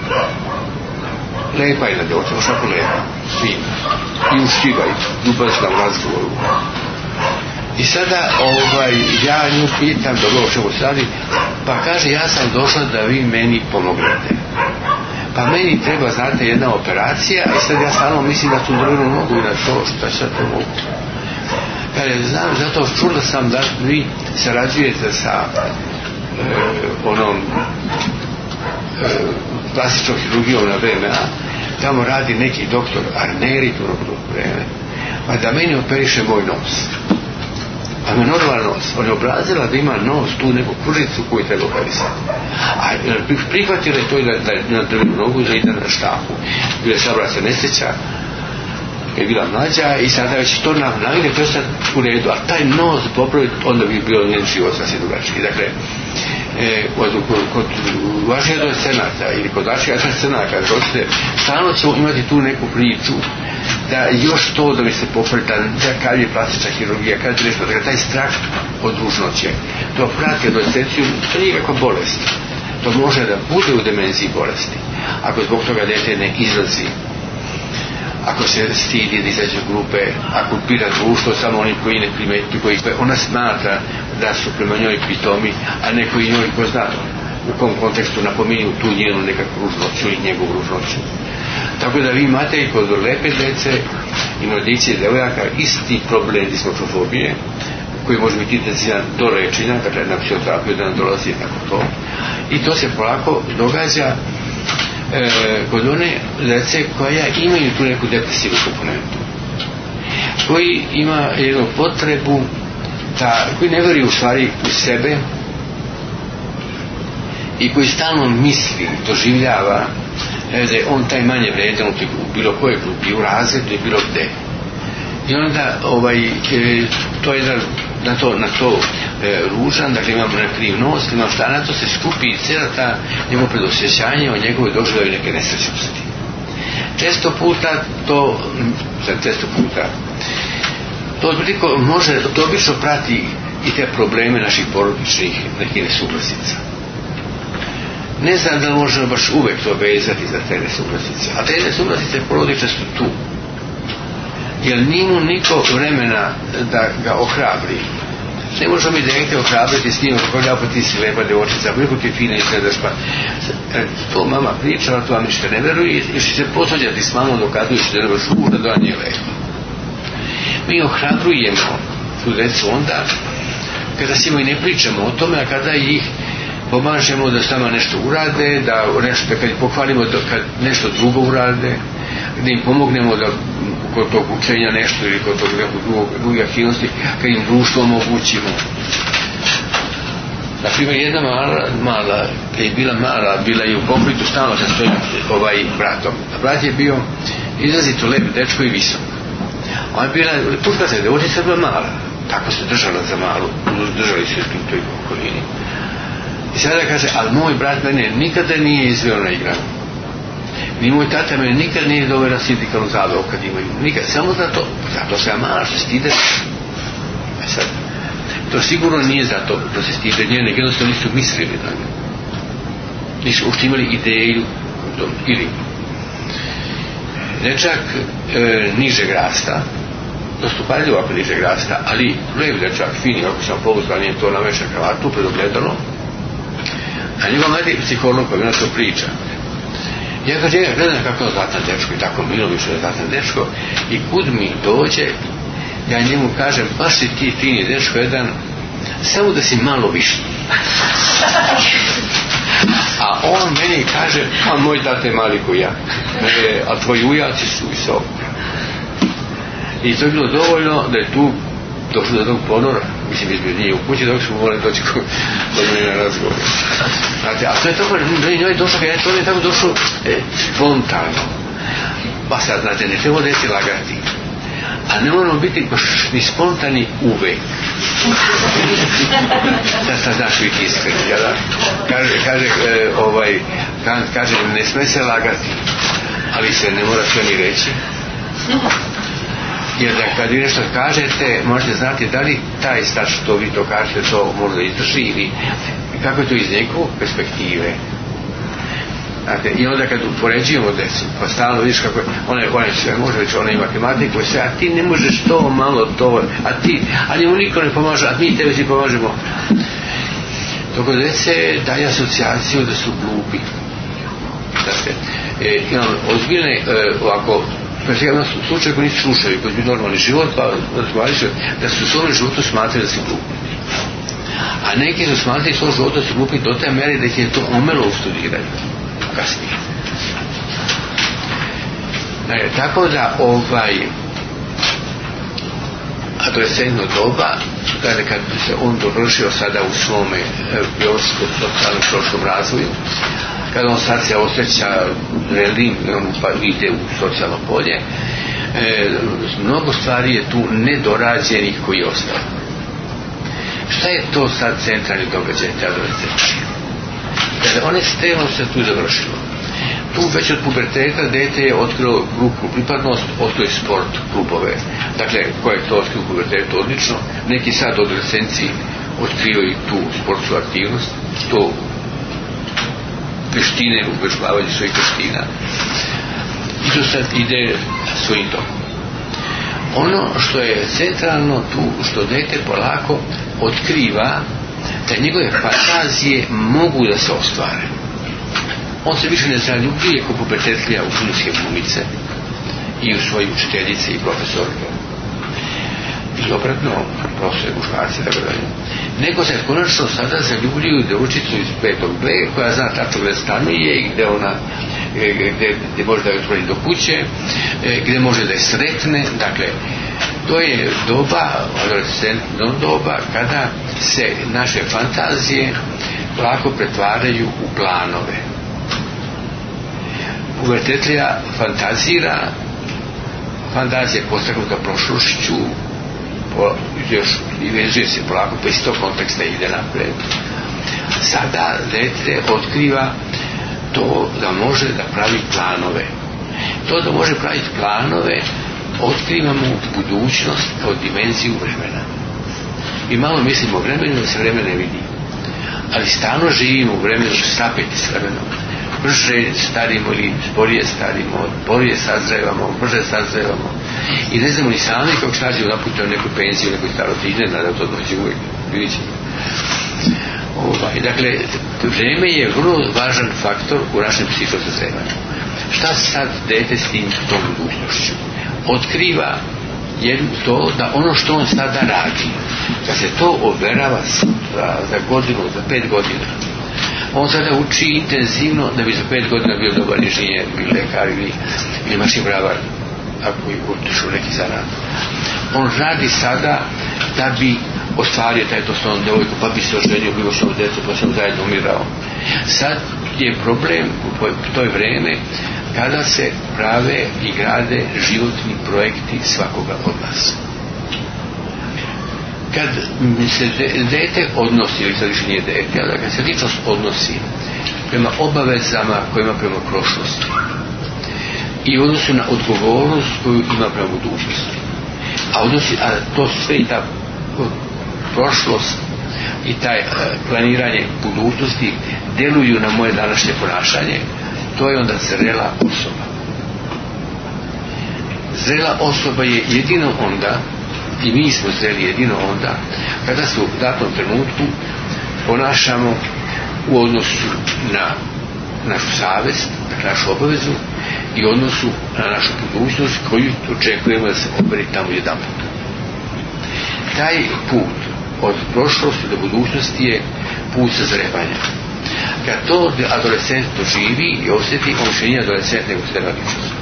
Lepa je na devojčica, štaku lepa, fina. I uštiva i ljubazna u razgovoru. I sada ja nju pitam dobro o čemu se radi, pa kaže ja sam došla da vi meni pomognete. Pa meni treba, znate, jedna operacija i sad ja stvarno mislim da tu drvenu nogu i na to što sad to mogu. Kaže, znam, zato čula sam da vi sarađujete sa onom plastičnom hirurgijom na VMA, tamo radi neki doktor Arneri, pa da meni operiše moj nos. A me normalan nos. On je obrazila da ima nos, tu neku kružicu koju treba operisati. A prihvatila je to da na drvenu nogu da ide na štapu. Bila je sabraca nesreća, je bila mlađa i sada već to navigne, to je sad u redu. A taj nos popraviti, onda bi bilo njen život sasvim drugačiji. Dakle, kod vaših adolescenata ili kod vaših adolescenata, stalno ćemo imati tu neku priču da još to da bi se popravi, kad je plastična hirurgija, kad je nešto, taj strah od ružnoće, to prati adolescenciju, to nije kakva bolest. To može da bude u demenziji bolesti. Ako zbog toga dete ne izlazi, ako se stidi da izađe grupe, ako pira društvo, samo oni koji ne primeti, koji ona smatra da su prema njoj pitomi, a neko i njoj ko zna u kom kontekstu napominju tu njenu nekakvu ružnoću i njegovu ružnoću. Tako da vi imate i kod lepe dece i mladiće i devojaka isti problem dismotrofobije, koji može biti intenzivan do lečenja, dakle na psihoterapiju da nam dolazi tako to. I to se polako događa kod one dece koja imaju tu neku depresivnu komponentu, koji ima jednu potrebu koji ne vjeruje u stvari u sebe i koji stalno misli, doživljava da je on taj manje vredan u bilo kojoj grupi, u razredu i bilo gde. I onda to je na to ružan, dakle imamo na kriv nos, imamo šta, na to se skupi i cijela ta njegovo predosjećanje o njegovoj doživljaju neke nesrećnosti. Često puta to obično prati i te probleme naših porodičnih nekih nesuglasica. Ne znam da možemo baš uvek to vezati za te nesuglasice, a te nesuglasice porodične su tu. Jer nimu niko vremena da ga ohrabri. Ne možemo mi dete ohrabriti s njim, kako ja pa ti si lepa devojčica, koliko ti fina izgledaš, pa to mama pričala, to vam ništa ne veruje, i što se posvađati s mamom dokazujući da ne baš da do nje lepa. Mi ohrabrujemo tu decu onda kada s njima i ne pričamo o tome, a kada ih pomažemo da s nama nešto urade, da kad ih pohvalimo kad nešto drugo urade, da im pomognemo da kod tog učenja nešto ili kod tog druge aktivnosti, kad im društvo omogućimo. Naprimjer, jedna mala, kad je bila mala, bila je u konfliktu stalno sa svojim bratom. Brat je bio izrazito lep dečko i visok. Ona je bila, puška se devojčica bila mala, tako se držala za malu, držali se u toj okolini. I sada kaže, ali moj brat mene nikada nije izveo na igranu. Ni moj tata mene nikad nije doveo na sindikalnu zabavu kad imaju. Nikad, samo zato se ja mala što stide. Sad, to sigurno nije zato da se stide nje, nego jednostavno nisu mislili na nju. Nisu uopšte imali ideju ili dečak nižeg rasta, dostuparljivo ako nižeg rasta, ali lep dečak, fini, ako sam povukla, nije to nameša kravatu, predogledano, a njegov mladi psiholog koji nas to priča. Ja kad njega gledam kako je zlatan dečko i tako milo više je zlatan dečko i kud mi dođe, ja njemu kažem, baš si ti fini dečko jedan, samo da si malo više. A on meni kaže, a moj tate je mali ko ja, a tvoji ujaci su visoko. I to je bilo dovoljno da je tu došlo do tog ponora, mislim između nije u kući dok smo morali doći do mene na razgovor. Znate, a to je tako, njoj je došlo, to je tako došlo spontano. Pa sad, znate, ne treba deci lagati. A ne moramo biti ni spontani uvek. Sad znaš uvijek iskreni, jel? Kaže, ne sme se lagati, ali se ne mora sve ni reći. Jer da kad vi nešto kažete, možete znati da li taj stav što vi to kažete, to možda izdrži ili kako je to iz nekog perspektive. Znate, i onda kad upoređujemo decu, pa stalno vidiš kako ona sve može reći, ona ima matematiku i sve, a ti ne možeš to, malo to, a njemu niko ne pomaže, a mi tebe si pomažemo. To kod dece daje asocijaciju da su glupi. Znate, imam ozbiljne, ovako, imam slučaj koji nisu slušali, koji bi normalni život, pa razgovarali su da su u svom životu smatrali da su glupi. A neki su smatrali svoj život da su glupi do te mere da ih je to omelo u studiranju kasnije. Tako da adolescentno doba, kad se on dovršio sada u svome biološkom, socijalnom, psihičkom razvoju, kada on sad se osjeća zrelim, on pa ide u socijalno polje, mnogo stvari je tu nedorađenih koji ostaju. Šta je to sad centralni događaj te adolescencije? Kada one strelom se tu završilo, tu već od puberteta dete je otkrilo grupnu pripadnost, otkrio sport, klubove. Dakle, ko je to otkrio u pubertetu odlično, neki sad u adolescenciji otkrivaju tu sportsku aktivnost, to veštine, uvežbavanje svojih veština. I to sad ide svojim tokom. Ono što je centralno tu, što dete polako otkriva da njegove fantazije mogu da se ostvare. On se više ne zaljubljuje ko pubertetlija u filmske glumice i u svoje učiteljice i profesorke i obratno profesore muškarce tako dalje, nego se konačno sada zaljubljuju devojčicu iz 5. B koja zna tačno gde stanuje i gde ona gde može da je otvori do kuće, gde može da je sretne. Dakle, to je doba, adolescentno doba, kada se naše fantazije lako pretvaraju u planove. Pubertetlija fantazira, fantazija postaknuta prošlošću, još i vezuje se polako, pa iz tog konteksta ide napred. Sada dete otkriva to da može da pravi planove. To da može praviti planove otkriva mu budućnost kao dimenziju vremena. Mi malo mislimo o vremenu da se vreme ne vidi, ali stalno živimo u vremenu, stapeti s vremenom. Brže starimo ili sporije starimo, bolje sazrevamo, brže sazrevamo i ne znamo ni sami kako se nađe naputno u nekoj penziji, u nekoj starosti, iznenada to dođe uvijek, vidjet ćemo. Dakle, vreme je vrlo važan faktor u našem psihosazrevanju. Šta sad dete s tim tom budućnošću? Otkriva to da ono što on sada radi, da se to overava za godinu, za 5 godina, on sada uči intenzivno da bi za 5 godina bio dobar inženjer ili lekar ili mašin bravar, ako je otišao neki zanat. On radi sada da bi ostvario taj to stvarno devojku, pa bi se oženio, bilo što u djecu, pa sam zajedno umirao. Sad je problem u toj vreme kada se prave i grade životni projekti svakoga od nas. Kad se dete odnosi, ili sad više nije dete, ali kad se ličnost odnosi prema obavezama koje ima prema prošlosti i odnosu na odgovornost koju ima prema budućnosti, a to sve i ta prošlost i taj planiranje budućnosti deluju na moje današnje ponašanje, to je onda zrela osoba. Zrela osoba je jedino onda, i mi smo zreli jedino onda, kada se u datom trenutku ponašamo u odnosu na našu savest, na našu obavezu i odnosu na našu budućnost koju očekujemo da se oberi tamo jedan put. Taj put od prošlosti do budućnosti je put sazrevanja. Kad to adolescent doživi i osjeti, on više nije adolescent nego zrela ličnost.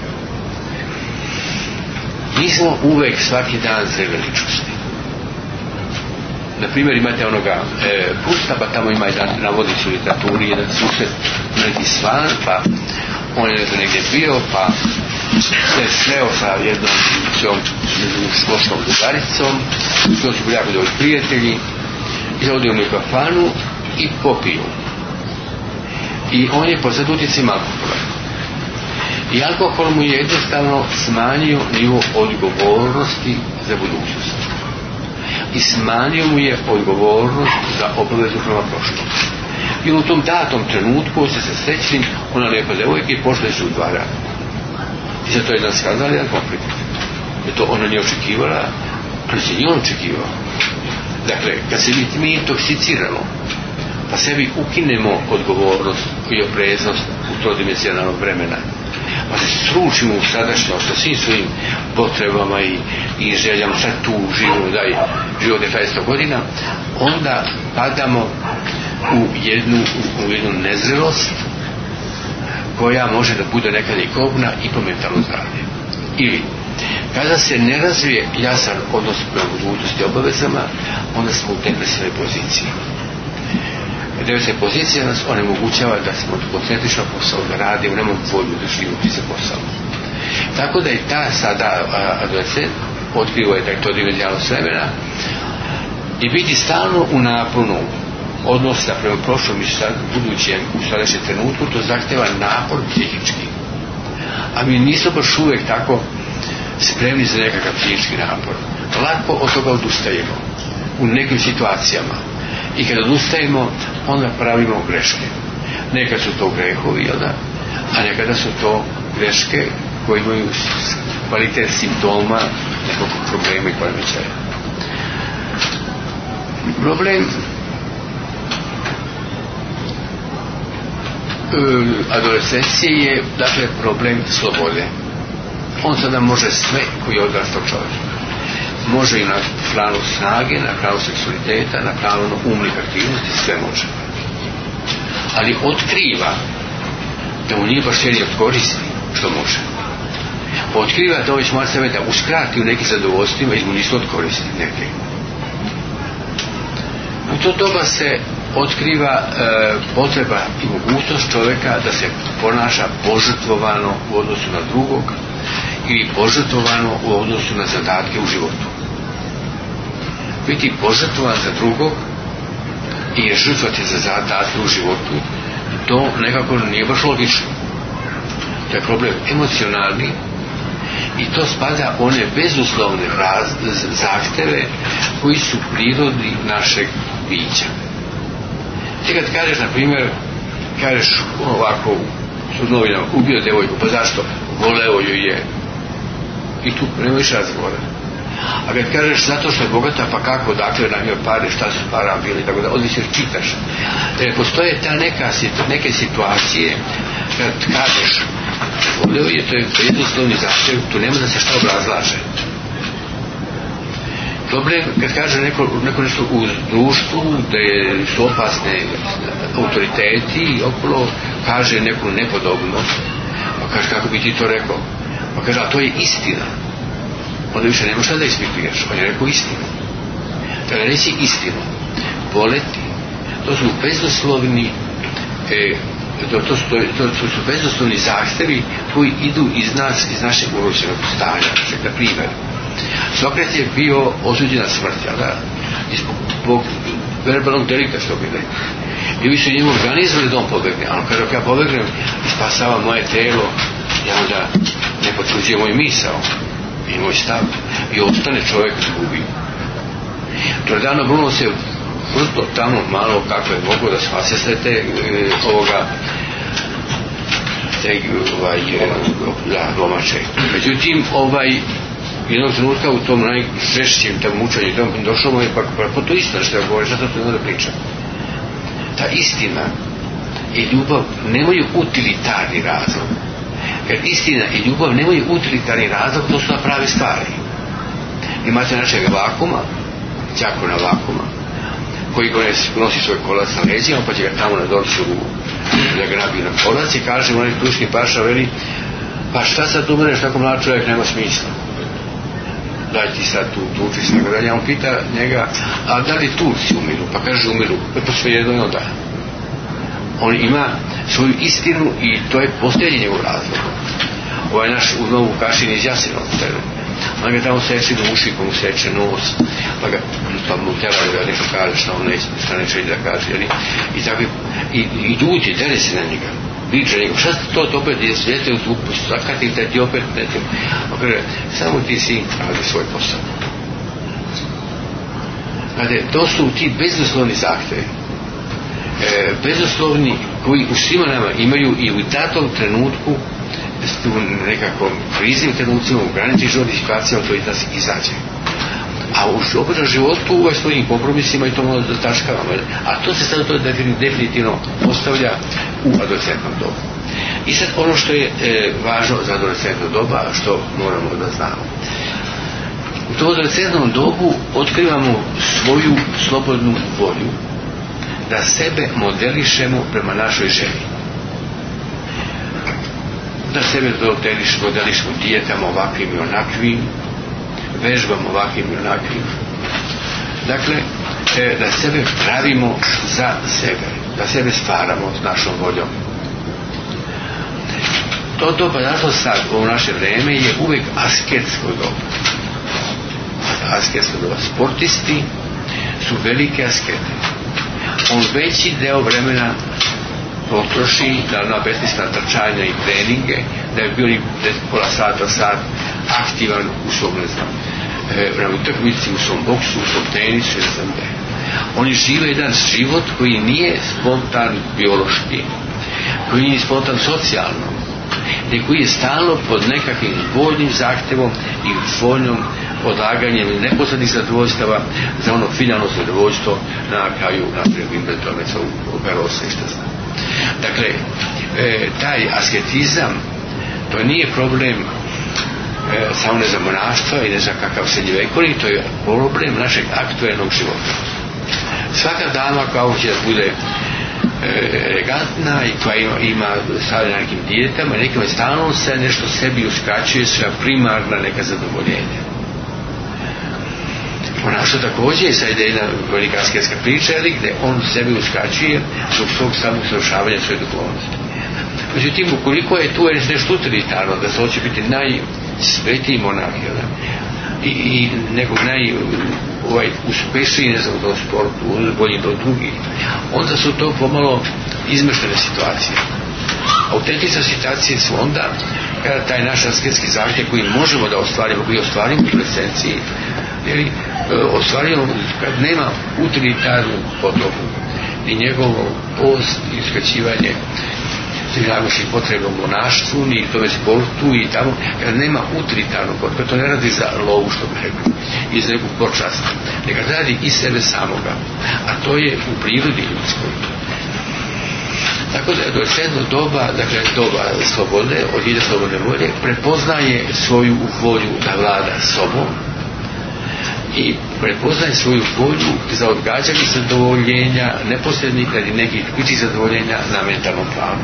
Mi smo uvek svaki dan zrele ličnosti. Naprimjer, imate onoga Prusta, pa tamo ima jedan, navodi se u literaturi, jedan susret, neki svan, pa on je negdje bio, pa se sreo sa jednom svojom školskom drugaricom, to su bili jako dobri prijatelji, i ovdje u kafanu i popiju. I on je pod utjecajem alkohola. I alkohol mu je jednostavno smanjio nivo odgovornosti za budućnost. I smanjio mu je odgovornost za obavezu prema prošlosti. I u tom datom trenutku se sa srećnim ona lijepa devojka i pošla se u dvara. I zato je jedan skandal, jedan konflikt. Jer to ona nije očekivala, ali se nije on očekivao. Dakle, kad se mi intoksiciramo, pa sebi ukinemo odgovornost i opreznost u trodimenzionalnog vremena, pa se sručimo u sadašnjost sa svim svojim potrebama i željama, sad tu živimo, daj život je 20 godina, onda padamo u jednu nezrelost koja može da bude nekada i kobna i po mentalno zdravlje. Ili, kada se ne razvije jasan odnos prema budućnosti i obavezama, onda smo u depresivnoj poziciji. Depresivna pozicija nas onemogućava da smo koncentrično posao, da radimo, nemamo volju da živimo za posao. Tako da i ta sada adolescent otkriva da je to dimenzionalnost vremena i biti stalno u naponu odnosa prema prošlom i budućem u sadašnjem trenutku, to zahteva napor psihički. A mi nismo baš uvijek tako spremni za nekakav psihički napor. Lako od toga odustajemo u nekim situacijama. I kada odustajemo, onda pravimo greške. Nekad su to grehovi, a nekada su to greške koji imaju kvalitet simptoma nekog problema i poremećaja. Problem adolescencije je, dakle, problem slobode. On sada može sve koji je odrastao čovjek. Može i na planu snage, na planu seksualiteta, na planu umnih aktivnosti, sve može. Ali otkriva da mu nije baš jedni od koristi što može. Otkriva da već mora sebe da uskrati u nekim zadovoljstvima i mu nisu od koristi neke. U to doba se otkriva potreba i mogućnost čovjeka da se ponaša požrtvovano u odnosu na drugog ili požrtvovano u odnosu na zadatke u životu. Biti požrtvovan za drugog i žrtvati za zadatke u životu, to nekako nije baš logično. To je problem emocionalni i to spada one bezuslovne zahteve koji su prirodi našeg bića. Ti kad kažeš, na primjer, kažeš ovako su novinama, ubio devojku, pa zašto? Voleo ju je. I tu nema više razgovora. A kad kažeš zato što je bogata, pa kako, dakle nam je pare, šta su para bili, tako da odlično čitaš. Postoje ta neke situacije kad kažeš voleo je, to je jednostavni zahtjev, tu nema da se šta obrazlaže. Problem kad kaže neko nešto u društvu da su opasne autoriteti i okolo kaže neku nepodobnost, pa kaže kako bi ti to rekao, pa kaže a to je istina, onda više nema šta da ispituješ, on je rekao istinu. Kada reći istinu, voleti, to su bezoslovni to su bezoslovni zahtevi koji idu iz nas, iz našeg uročenog stanja. Na primjer, Sokrat je bio osuđen na smrt, zbog verbalnog delikta, što bi rekao. I vi su njemu organizovali da on pobegne, ali kada ja pobegnem i spasavam moje telo, ja onda ne potvrđujem moj misao i moj stav i ostane čovjek gubi. Giordano Bruno se vrlo tamo malo kako je moglo da spase sve te domaće. Međutim, jednog trenutka u tom najžešćem mučanju došlo mu je pa to istina što ja govorim, zato to ne da pričam. Ta istina i ljubav nemaju utilitarni razlog. Jer istina i ljubav nemaju utilitarni razlog, to su na prave stvari. Imate našeg vakuma, đakona vakuma, koji nosi svoj kolac na leđima, pa će ga tamo na dorcu da grabi na kolac i kaže mu onaj krušni paša, veli, pa šta sad umereš, tako mlad čovjek, nema smisla. Daj ti sad tu tuči se, tako da on pita njega, a da li Turci umiru? Pa kaže umiru, pa sve jedno je onda. On ima svoju istinu i to je posljednji njegov razlog. Ovaj naš u Novu Kašin iz Jasenovca, on ga tamo seče do uši, pa mu seče nos, pa mu teraju da nešto kaže što on neće da kaže, i tako i ljudi, dere se na njega, viče njega, šta to opet je svijete u trupu, sakati da ti opet netim, on kaže, samo ti sin radi svoj posao. Znate, to su ti bezuslovni zahtjevi, bezuslovni koji u svima nama imaju i u datom trenutku, u nekakvom kriznim trenucima, u graničnim životnim situacijama, to iz nas izađe. A u običnom životu u svojim kompromisima i to malo zataškavamo. A to se sada to definitivno postavlja u adolescentnom dobu. I sad ono što je važno za adolescentno doba, što moramo da znamo. U tom adolescentnom dobu otkrivamo svoju slobodnu volju da sebe modelišemo prema našoj želji. da sebe dodelišemo dijetama ovakvim i onakvim, vežbama ovakvim i onakvim. Dakle, da sebe pravimo za sebe, da sebe stvaramo s našom voljom. To doba, zato sad, u naše vreme, je uvijek asketsko doba. Asketsko doba. Sportisti su velike askete. On veći deo vremena potroši na besmisna trčanja i treninge, da je bio pola sat aktivan u svom, ne znam, na utakmici, u svom boksu, u svom tenisu, ne znam gde. Oni žive jedan život koji nije spontan biološki, koji nije spontan socijalno, nego koji je stalno pod nekakvim voljnim zahtjevom i voljnom odlaganjem neposrednih zadovoljstava za ono finalno zadovoljstvo na kraju naprijed Wimbledona u Garosa i što znam. Dakle, taj asketizam, to nije problem samo ne za monaštva i ne za kakav srednjevekovni, to je problem našeg aktualnog života. Svaka dama koja hoće da bude elegantna i koja ima stavljena nekim dijetama, nekima stalno se nešto sebi uskraćuje, sva primarna neka zadovoljenja. Monaštvo također je sad jedna velika asketska priča, gdje on sebi uskraćuje zbog svog samousavršavanja svoje duhovnosti. Međutim, ukoliko je tu nešto utilitarno, da se hoće biti najsvetiji monah, i nekog najuspešniji, ne znam, u tom sportu, bolji do drugih, onda su to pomalo izmeštene situacije. Autentične situacije su onda kada taj naš asketski zahtjev koji možemo da ostvarimo, koji ostvarimo u esenciji, ostvarimo kad nema utilitarnu potrebu ni njegovo post i uskraćivanje najviših potreba u monaštvu, ni tome sportu i tamo, kada nema utilitarnog potreba, to ne radi za lovu, što bi rekli, i za neku počast, neka radi i sebe samoga, a to je u prirodi ljudskoj. Tako da adolescentno doba, dakle doba slobode, odjede slobodne volje, prepoznaje svoju volju da vlada sobom i prepoznaje svoju volju za odgađanje zadovoljenja neposrednih ili nekih kućih zadovoljenja na mentalnom planu.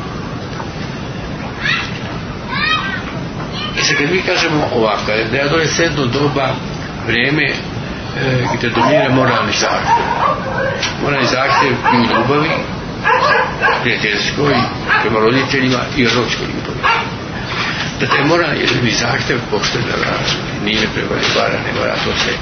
I sad kad mi kažemo ovako, da je adolescentno doba vrijeme gdje dominira moralni zahtjev. Moralni zahtjev i u ljubavi, prijateljskoj, prema roditeljima i rodskoj ljubavi. Da taj moralni zahtjev pošteno nije prevara, ne mora to sve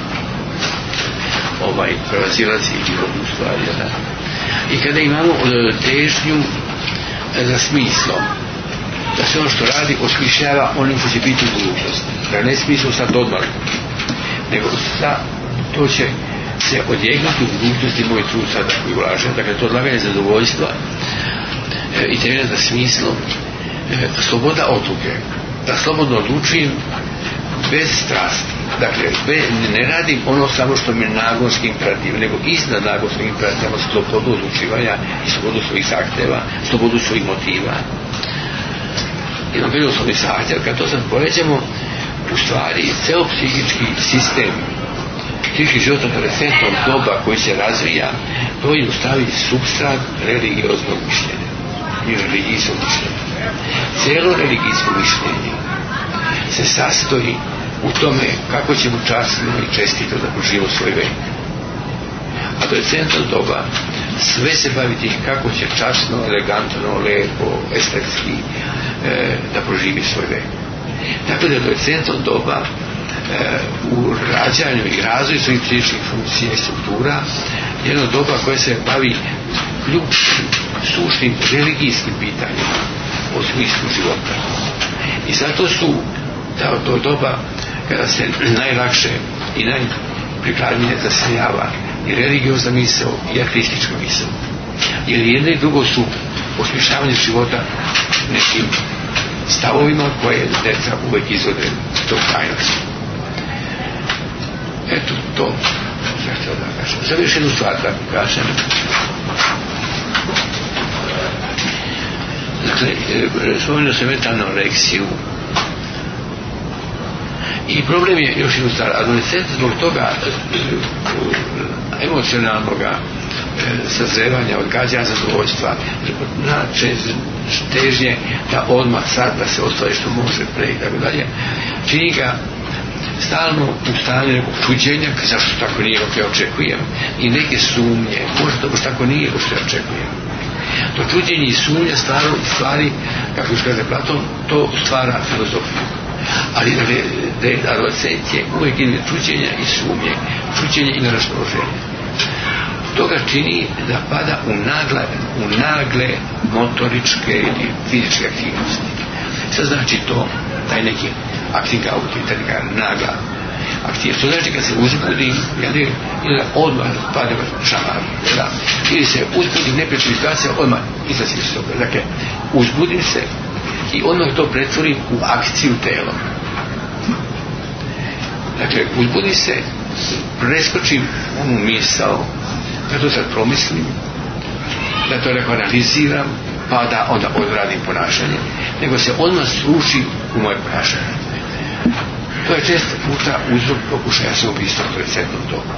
prevazilazi i ljubavu stvari. Da. I kada imamo težnju za smislom, da se ono što radi osmišljava onim što će biti u budućnosti. Da ne smislu sad odmah, nego to će se odjegnuti u budućnosti moj trud sada koji ulažem. Dakle, to odlaganje zadovoljstva i težnja za smislom, sloboda odluke. Da slobodno odlučujem bez strasti. Dakle, ne radim ono samo što mi je nagonski imperativ, nego iznad nagonskog imperativa slobodu odlučivanja i slobodu svojih zahtjeva, slobodu svojih motiva. Jedan filosofni zahtjev, kad to sad povećamo, u stvari ceo psihički sistem, psihički život adolescentnog doba koji se razvija, to je u stvari supstrat religioznog mišljenja i religijskog mišljenja. Cijelo religijsko mišljenje se sastoji u tome kako ćemo časno i čestito da proživimo svoj vek. Adolescentno doba sve se bavi tih kako će časno, elegantno, lepo, estetski da proživi svoj vek. Tako da adolescentno doba u rađanju i razvoju svojih psihičkih funkcija i struktura jedno doba koje se bavi ključnim, sušnim religijskim pitanjima o smislu života. I zato su to doba kada se najlakše i najprikladnije zasijava i religiozna misao i ateistička misao. Jer jedno i drugo su osmišljavanje života nekim stavovima koje deca uvek izvode tog tajnosti. Eto to što htio da kažem. Za još jednu stvar da kažem. Dakle, spomenuo sam mentalnu anoreksiju. I problem je još jednu stvar. Adolescent zbog toga emocionalnog sazrevanja, odgađanja zadovoljstva, težnje da odmah sad da se ostvari što može pre i tako dalje, čini ga stalno u stanju nekog čuđenja, zašto tako nije kako ja očekujem, i neke sumnje, možda to tako nije što ja očekujem. To čuđenje i sumnje stvari, kako još kaže Platon, to stvara filozofiju. Ali adolescent je uvijek ide čuđenja i sumnje, čuđenje i neraspoloženje. To ga čini da pada u nagle motoričke ili fizičke aktivnosti. Šta znači to, taj neki acting out, taj neka nagla aktivnost? To znači kad se uzbudim, ili odmah pada šamar, ili se uzbudim neprijateljna situacija, odmah izlazi iz toga. Dakle, uzbudim se i odmah to pretvorim u akciju telom. Dakle, uzbudim se, preskočim onu misao, da to sad promislim, da to neko analiziram, pa da onda odradim ponašanje, nego se odmah sruši u moje ponašanje. To je često puta uzrok pokušaja samoubistva u adolescentnom dobu.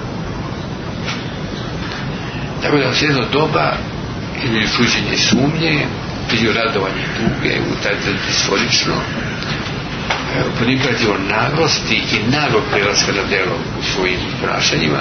Tako da adolescentno doba ili čuđenje i sumnje, ili radovanje i tuge, disforično, pod imperativom naglosti i naglog prelaska na delo u svojim ponašanjima,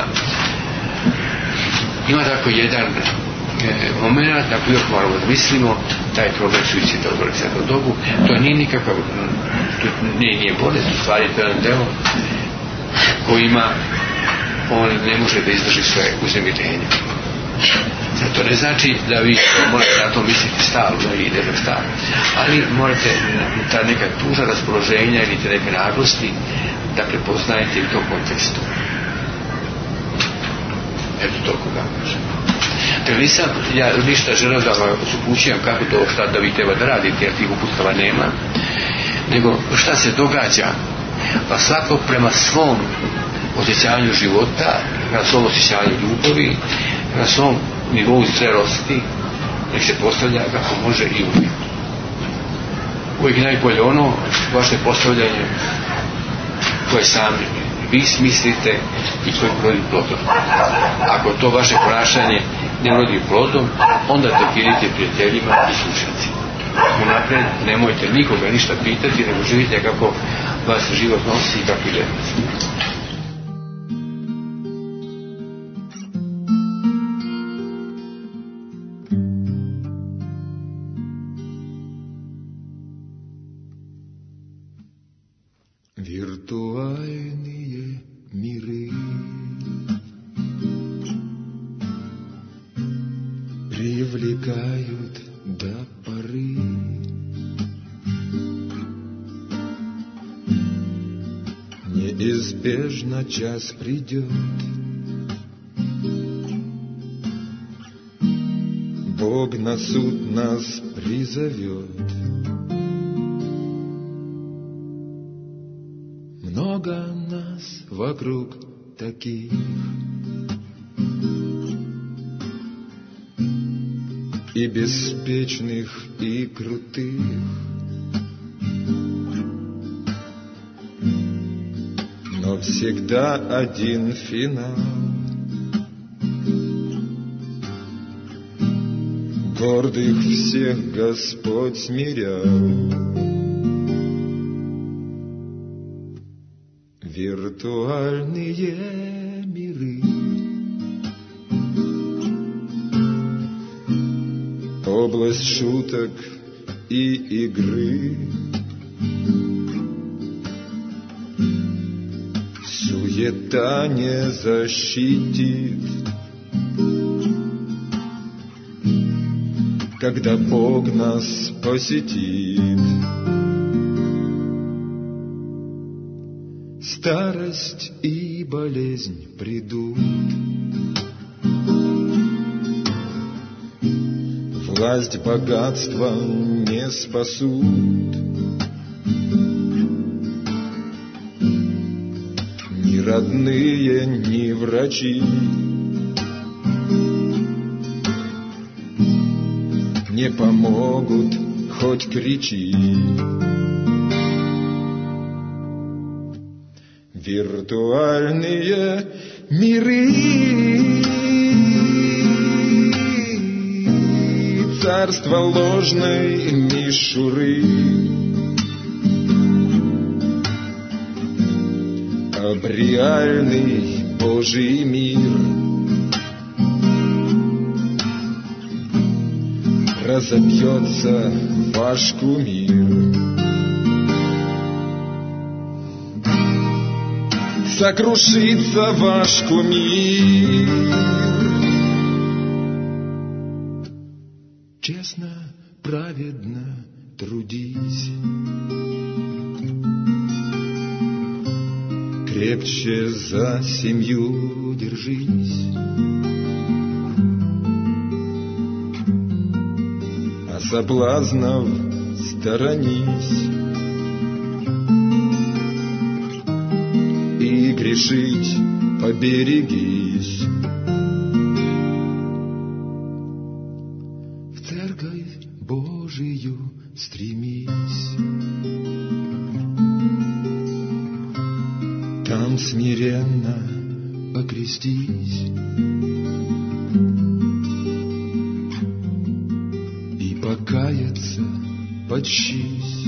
ima tako jedan moment na koji moramo da mislimo, taj problem suicida u adolescentnom dobu, to nije nikakav, nije bolest, u stvari to je jedan delo kojima on ne može da izdrži svoje uznemirenje. To ne znači da vi morate na to misliti stalno i stalno, ali morate ta neka tužna raspoloženja ili te neke naglosti da prepoznajete u tom kontekstu. Eto toliko da kažem. Dakle, nisam ja ništa želeo da vam upućujem kako to, šta da vi treba da radite, jer tih uputstava nema, nego šta se događa, pa svako prema svom osjećanju života, na svom osjećanju ljubavi, na svom nivou zrelosti, nek se postavlja kako može i uvijek. Uvijek najbolje ono vaše postavljanje koje sami vi smislite i koje rodi plodom. Ako to vaše ponašanje ne rodi plodom, onda definite prijateljima i slušnicima. Unapred nemojte nikoga ništa pitati, nego živite kako vas život nosi i kako ide. Виртуальные миры привлекают до поры. Неизбежно час придет, Бог на суд нас призовет. Много нас вокруг таких, и беспечных, и крутых, но всегда один финал. Гордых всех Господь смирял. Виртуальные миры, область шуток и игры, суета не защитит, когда Бог нас посетит. Старость и болезнь придут, власть, богатство не спасут, ни родные, ни врачи, не помогут, хоть кричи. Виртуальные миры царства ложной мишуры. Об реальный Божий мир разобьется ваш кумир. Сокрушится ваш кумир. Честно, праведно трудись, крепче за семью держись, а соблазнов сторонись, и грешить поберегись. В церковь Божию стремись, там смиренно покрестись и покаяться почись.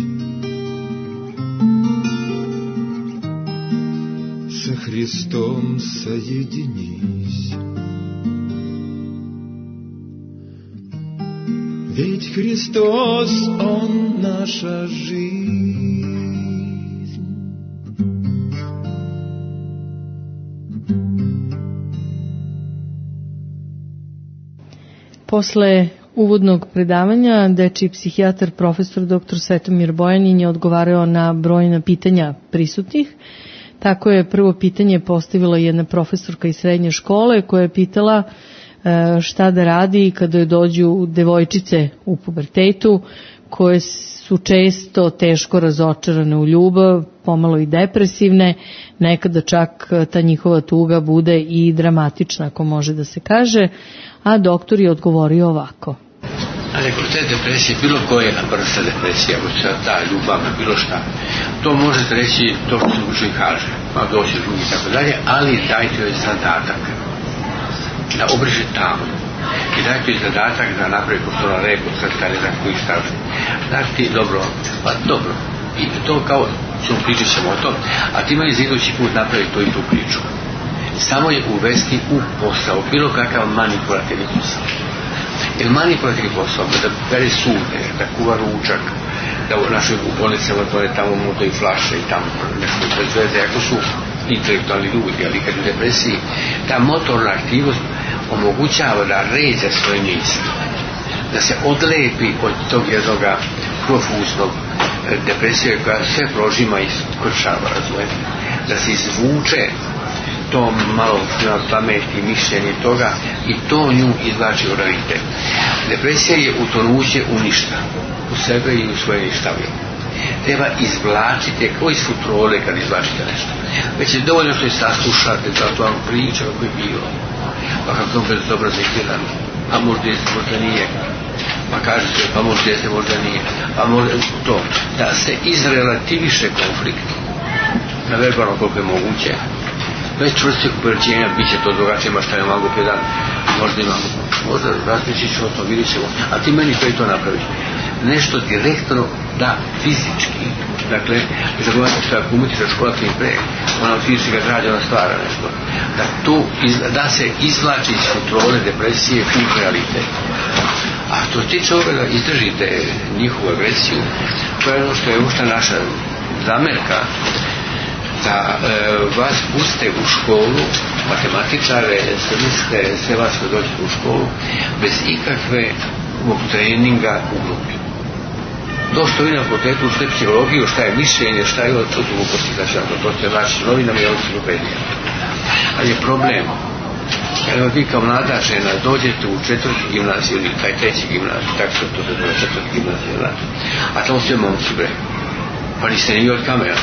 Со Христом соединись, ведь Христос, Он наша жизнь. Posle uvodnog predavanja, dečiji psihijatar profesor dr. Svetomir Bojanin je odgovarao na brojna pitanja prisutnih. Tako je prvo pitanje postavila jedna profesorka iz srednje škole koja je pitala šta da radi kada joj dođu devojčice u pubertetu koje su često teško razočarane u ljubav, pomalo i depresivne, nekada čak ta njihova tuga bude i dramatična, ako može da se kaže, a doktor je odgovorio ovako. Ali kod te depresije, bilo koja vrsta depresija, ta ljubavna, bilo šta, to možete reći to što se učin kaže, pa doći drugi i tako dalje, ali dajte joj zadatak da obriše tamo. I dajte joj zadatak da napravi postola reku, crta, ne znam koji šta. Znaš ti, dobro, pa dobro. I to kao, pričat ćemo o tom, a ti meni za idući put napravi to i tu priču. Samo je uvesti u posao, bilo kakav manipulativni posao. Jer manipulativni posao, da bere sude, da kuva ručak, da u našoj bolnicama otvore tamo moto i flaše i tamo nešto proizvede, ako su intelektualni ljudi, ali kad u depresiji, ta motorna aktivnost omogućava da ređa svoje misli, da se odlepi od tog jednoga profuznog depresije koja sve prožima i skršava, razumijete, da se izvuče to malo pameti, mišljenje toga i to nju izvlači u realitet. Depresija je utonuće u ništa, u sebe i u svoje ništavlje. Treba izvlačiti, koji su futrole kad izvlačite nešto. Već je dovoljno što je saslušate, da to vam priča kako je bilo. Pa kako je bezobrazno izgledan, a možda jeste, možda nije. Pa kaže se, pa možda jeste, možda nije. Pa možda to, da se izrelativiše konflikt na verbalno koliko je moguće. Bez čvrstih upoređenja bit će to drugačije, ma šta je malo jedan, možda imamo, možda razmišljit ću o tom, vidit ćemo, a ti meni to i to napraviš. Nešto direktno, da, fizički, dakle, zagovarate što ako umutiša škola tim pre, ona od fizičkega građa, ona stvara nešto, da se izvlači iz kontrole depresije u realitet. A što se tiče ovoga da izdržite njihovu agresiju, to je ono što je ušta naša zamerka, da vas puste u školu, matematičare, sve vas koji dođete u školu, bez ikakve treninga u grupi. To što vi na fakultetu učite psihologiju, šta je mišljenje, šta je od gluposti, znači to ste vaši novinama i enciklopedija. Ali je problem, kada vi kao mlada žena dođete u 4. gimnaziju ili taj 3. gimnaziju, tako se to se zove 4. gimnaziju, znači, a tamo sve momci bre, pa niste ni od kamera.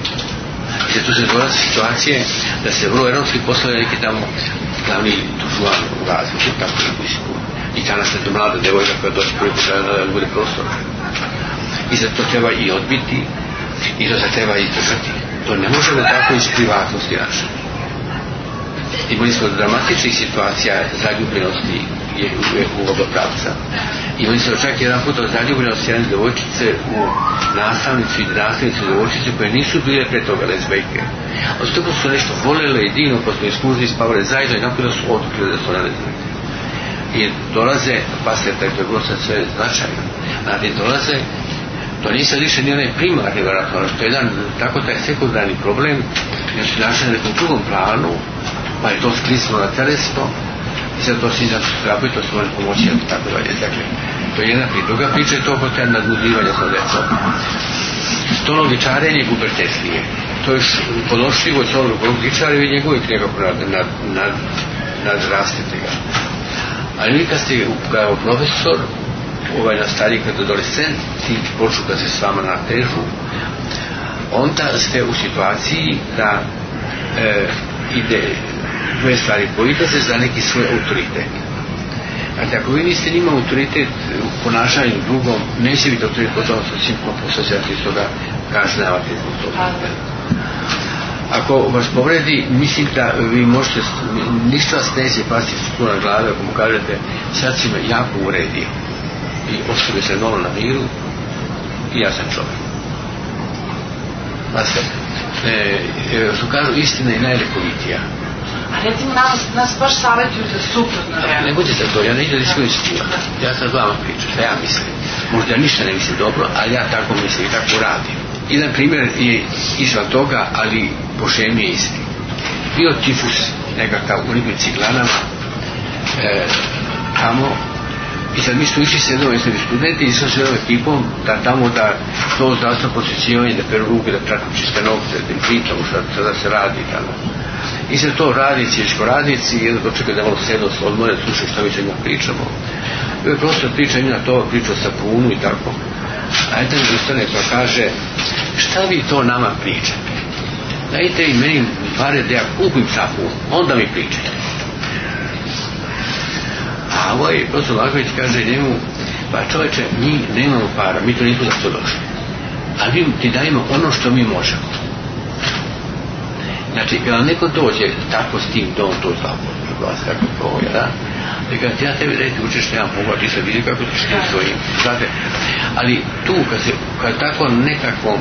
I zato se dolazi situacije da se vrlo eronski postavlja neki tamo glavni tužuan u razliku, tako neku isku. I danas je to mlada devojka koja doći prvi put da bude prostor. I zato treba i odbiti, i to se treba izdržati. To ne može da tako iz privatnosti naše. Imali smo dramatičnih situacija zaljubljenosti u oba pravca. I oni se čak jedan put zaljubili od jedne devojčice u nastavnicu i nastavnicu devojčice koje nisu bile pre toga lezbejke. Od toga su nešto volele i divno, pa smo iskužili, spavali zajedno i nakon da su otkrile da su one lezbejke. I dolaze, pasite, to je bilo sad sve značajno, znači dolaze, to nije sad više ni onaj primarni vjerojatno, što je jedan tako taj sekundarni problem, jer su našli na nekom drugom planu, pa je to sklisno na telesno, i sad to svi zatrapuju, to se može pomoći, tako dalje. Dakle, to je jedna priča. Druga priča je to hotel nadmudrivanja sa decom. To logičarenje pubertetskije. To je podnošljivo čovjek logičare i njegovi nekako nadrastite ga. Ali vi kad ste kao profesor, na stariji kad adolescenti počnu da se s vama natežu, onda ste u situaciji da ide dve stvari, bojite se za neki svoj autoritet. Znači, ako vi niste njima autoritet u ponašanju drugom, neće biti autoritet potom što će iz toga kažnjavati zbog toga. Ako vas povredi, mislim da vi možete, ništa vas neće pasti tu na glave ako mu kažete sad si me jako uredio i ostavi se dolo na miru i ja sam čovjek. Pa se, što kažu, istina je najlekovitija. A recimo nas baš savjetuju za suprotno reaguje. Ne budete to, ja ne idem iskoristiti. Ja sad vama pričam, šta ja mislim. Možda ja ništa ne mislim dobro, ali ja tako mislim i tako radim. Jedan primjer je izvan toga, ali po šemi je isti. Bio tifus nekakav u nekim Ciglanama tamo i sad mi smo išli s jednom studenti i s jednom ekipom da tamo da to zdravstveno posjećivanje, da peru ruke, da traku čiste nokte, da im pričamo šta se radi tamo. I sad to radnici jedno dočekaju da malo sedno se odmore, slušaju šta mi se njima pričamo. I ovaj prostor priča njima to, priča o sapunu i tako. A jedan mi ustane pa kaže, šta vi to nama pričate? Dajte i meni pare da ja kupim sapun, onda mi pričate. A ovaj profesor Laković kaže njemu, pa čovječe, mi nemamo para, mi to nismo za to došli. Ali mi ti dajemo ono što mi možemo. Znači, kada neko dođe tako s tim da on to vas kako to je, da? I kada ja tebi reći učeš što ja mogu, ti sad vidi kako ti što svojim, znate? Ali tu, kad tako nekakvom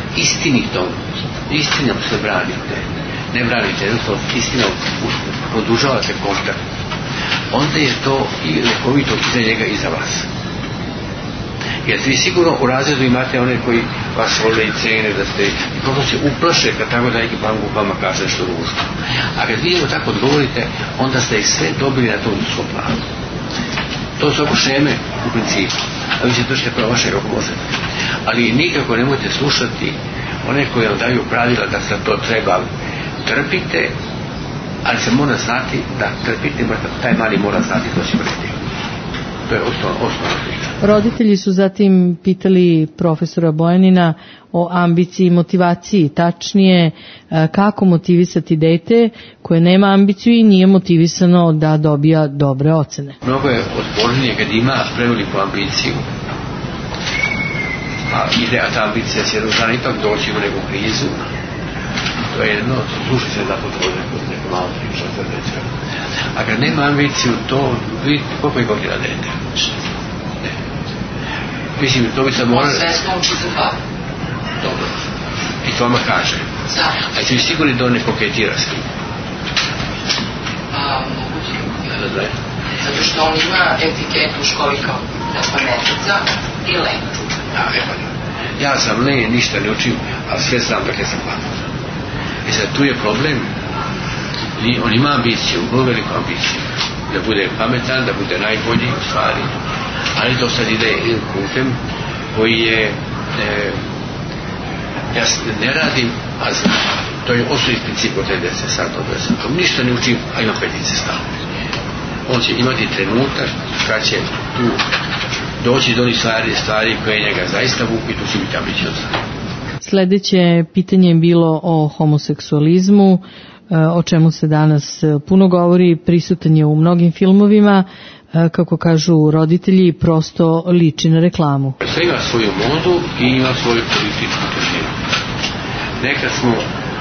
istinom se branite, ne branite, jednostavno istinom produžavate kontakt, onda je to i lekovito i za njega i za vas. Jer vi sigurno u razredu imate one koji vas vole i cene, da ste, i prosto se uplaše kad tako da neki banku vama kaže nešto ružno. A kad vi tako odgovorite, onda ste ih sve dobili na tom ljudskom planu. To su oko šeme u principu, a vi se držite pravo vaše kako možete. Ali nikako nemojte slušati one koji vam daju pravila da se to treba. Trpite, ali se mora znati da trpite, taj mali mora znati to će vredi. To je osnovna priča. Roditelji su zatim pitali profesora Bojanina o ambiciji i motivaciji, tačnije kako motivisati dete koje nema ambiciju i nije motivisano da dobija dobre ocene. Mnogo je odpornije kad ima preveliku ambiciju, a ideja ta ambicija će jednog dana ipak doći u neku krizu. To je jedno, slušajte da potvoje neko malo priča za dete. A kad nema ambiciju, to vidite koliko je godina dete. Mislim, to bi se mora... Svesno uči za dva. Dobro. I to vama kaže. A jeste vi sigurni da on ne koketira s tim? Moguće. Zato što on ima etiketu u školi kao pametica i len. Ja sam len, ništa ne učim, a sve znam dakle sam pamet. I sad tu je problem, on ima ambiciju, vrlo veliku ambiciju, da bude pametan, da bude najbolji u stvari, ali to sad ide putem koji je, ja ne radim, a znam, to je osnovni princip od te dece sad od 10. Ništa ne učim, a ima petice stavne. On će imati trenutak kad će tu doći do onih stvari koje njega zaista vuku i tu će biti ambiciozan. Sljedeće pitanje je bilo o homoseksualizmu, o čemu se danas puno govori, prisutan je u mnogim filmovima, kako kažu roditelji, prosto liči na reklamu. Sve ima svoju modu i ima svoju političku težinu. Nekad smo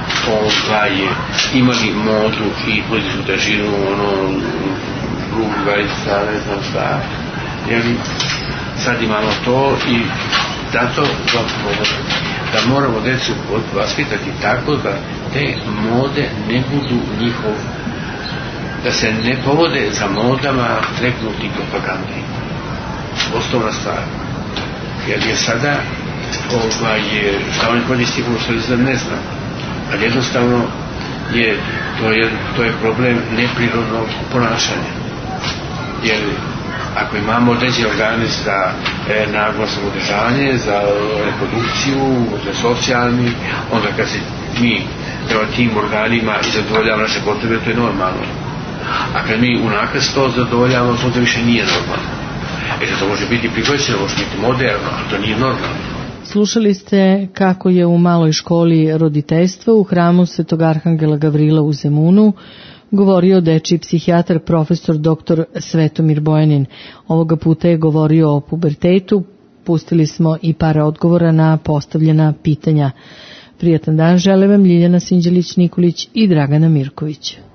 imali modu i političku težinu, rugarica, ne znam šta, sad imamo to i zato da moramo djecu vaspitati tako da te mode ne budu njihov, da se ne povode za modama treknuti propagandi. Osnovna stvar. Jer je sada šta oni koristi u što ne znam, ali jednostavno to je problem neprirodnog ponašanja. Jer ako imamo određene organe za naglo samodržanje, za reprodukciju, za socijalni, onda kad se mi prema tim organima i zadovoljavamo naše potrebe, to je normalno. A kad mi unakaz to zadovoljavamo, to više nije normalno. To može biti prihvaćeno, može biti moderno, ali to nije normalno. Slušali ste kako je u maloj školi roditeljstva u hramu Svetog Arhangela Gavrila u Zemunu govorio dečiji psihijatar profesor dr. Svetomir Bojanin. Ovoga puta je govorio o pubertetu. Pustili smo i par odgovora na postavljena pitanja. Prijatan dan žele vam Ljiljana Sinđelić-Nikolić i Dragana Mirković.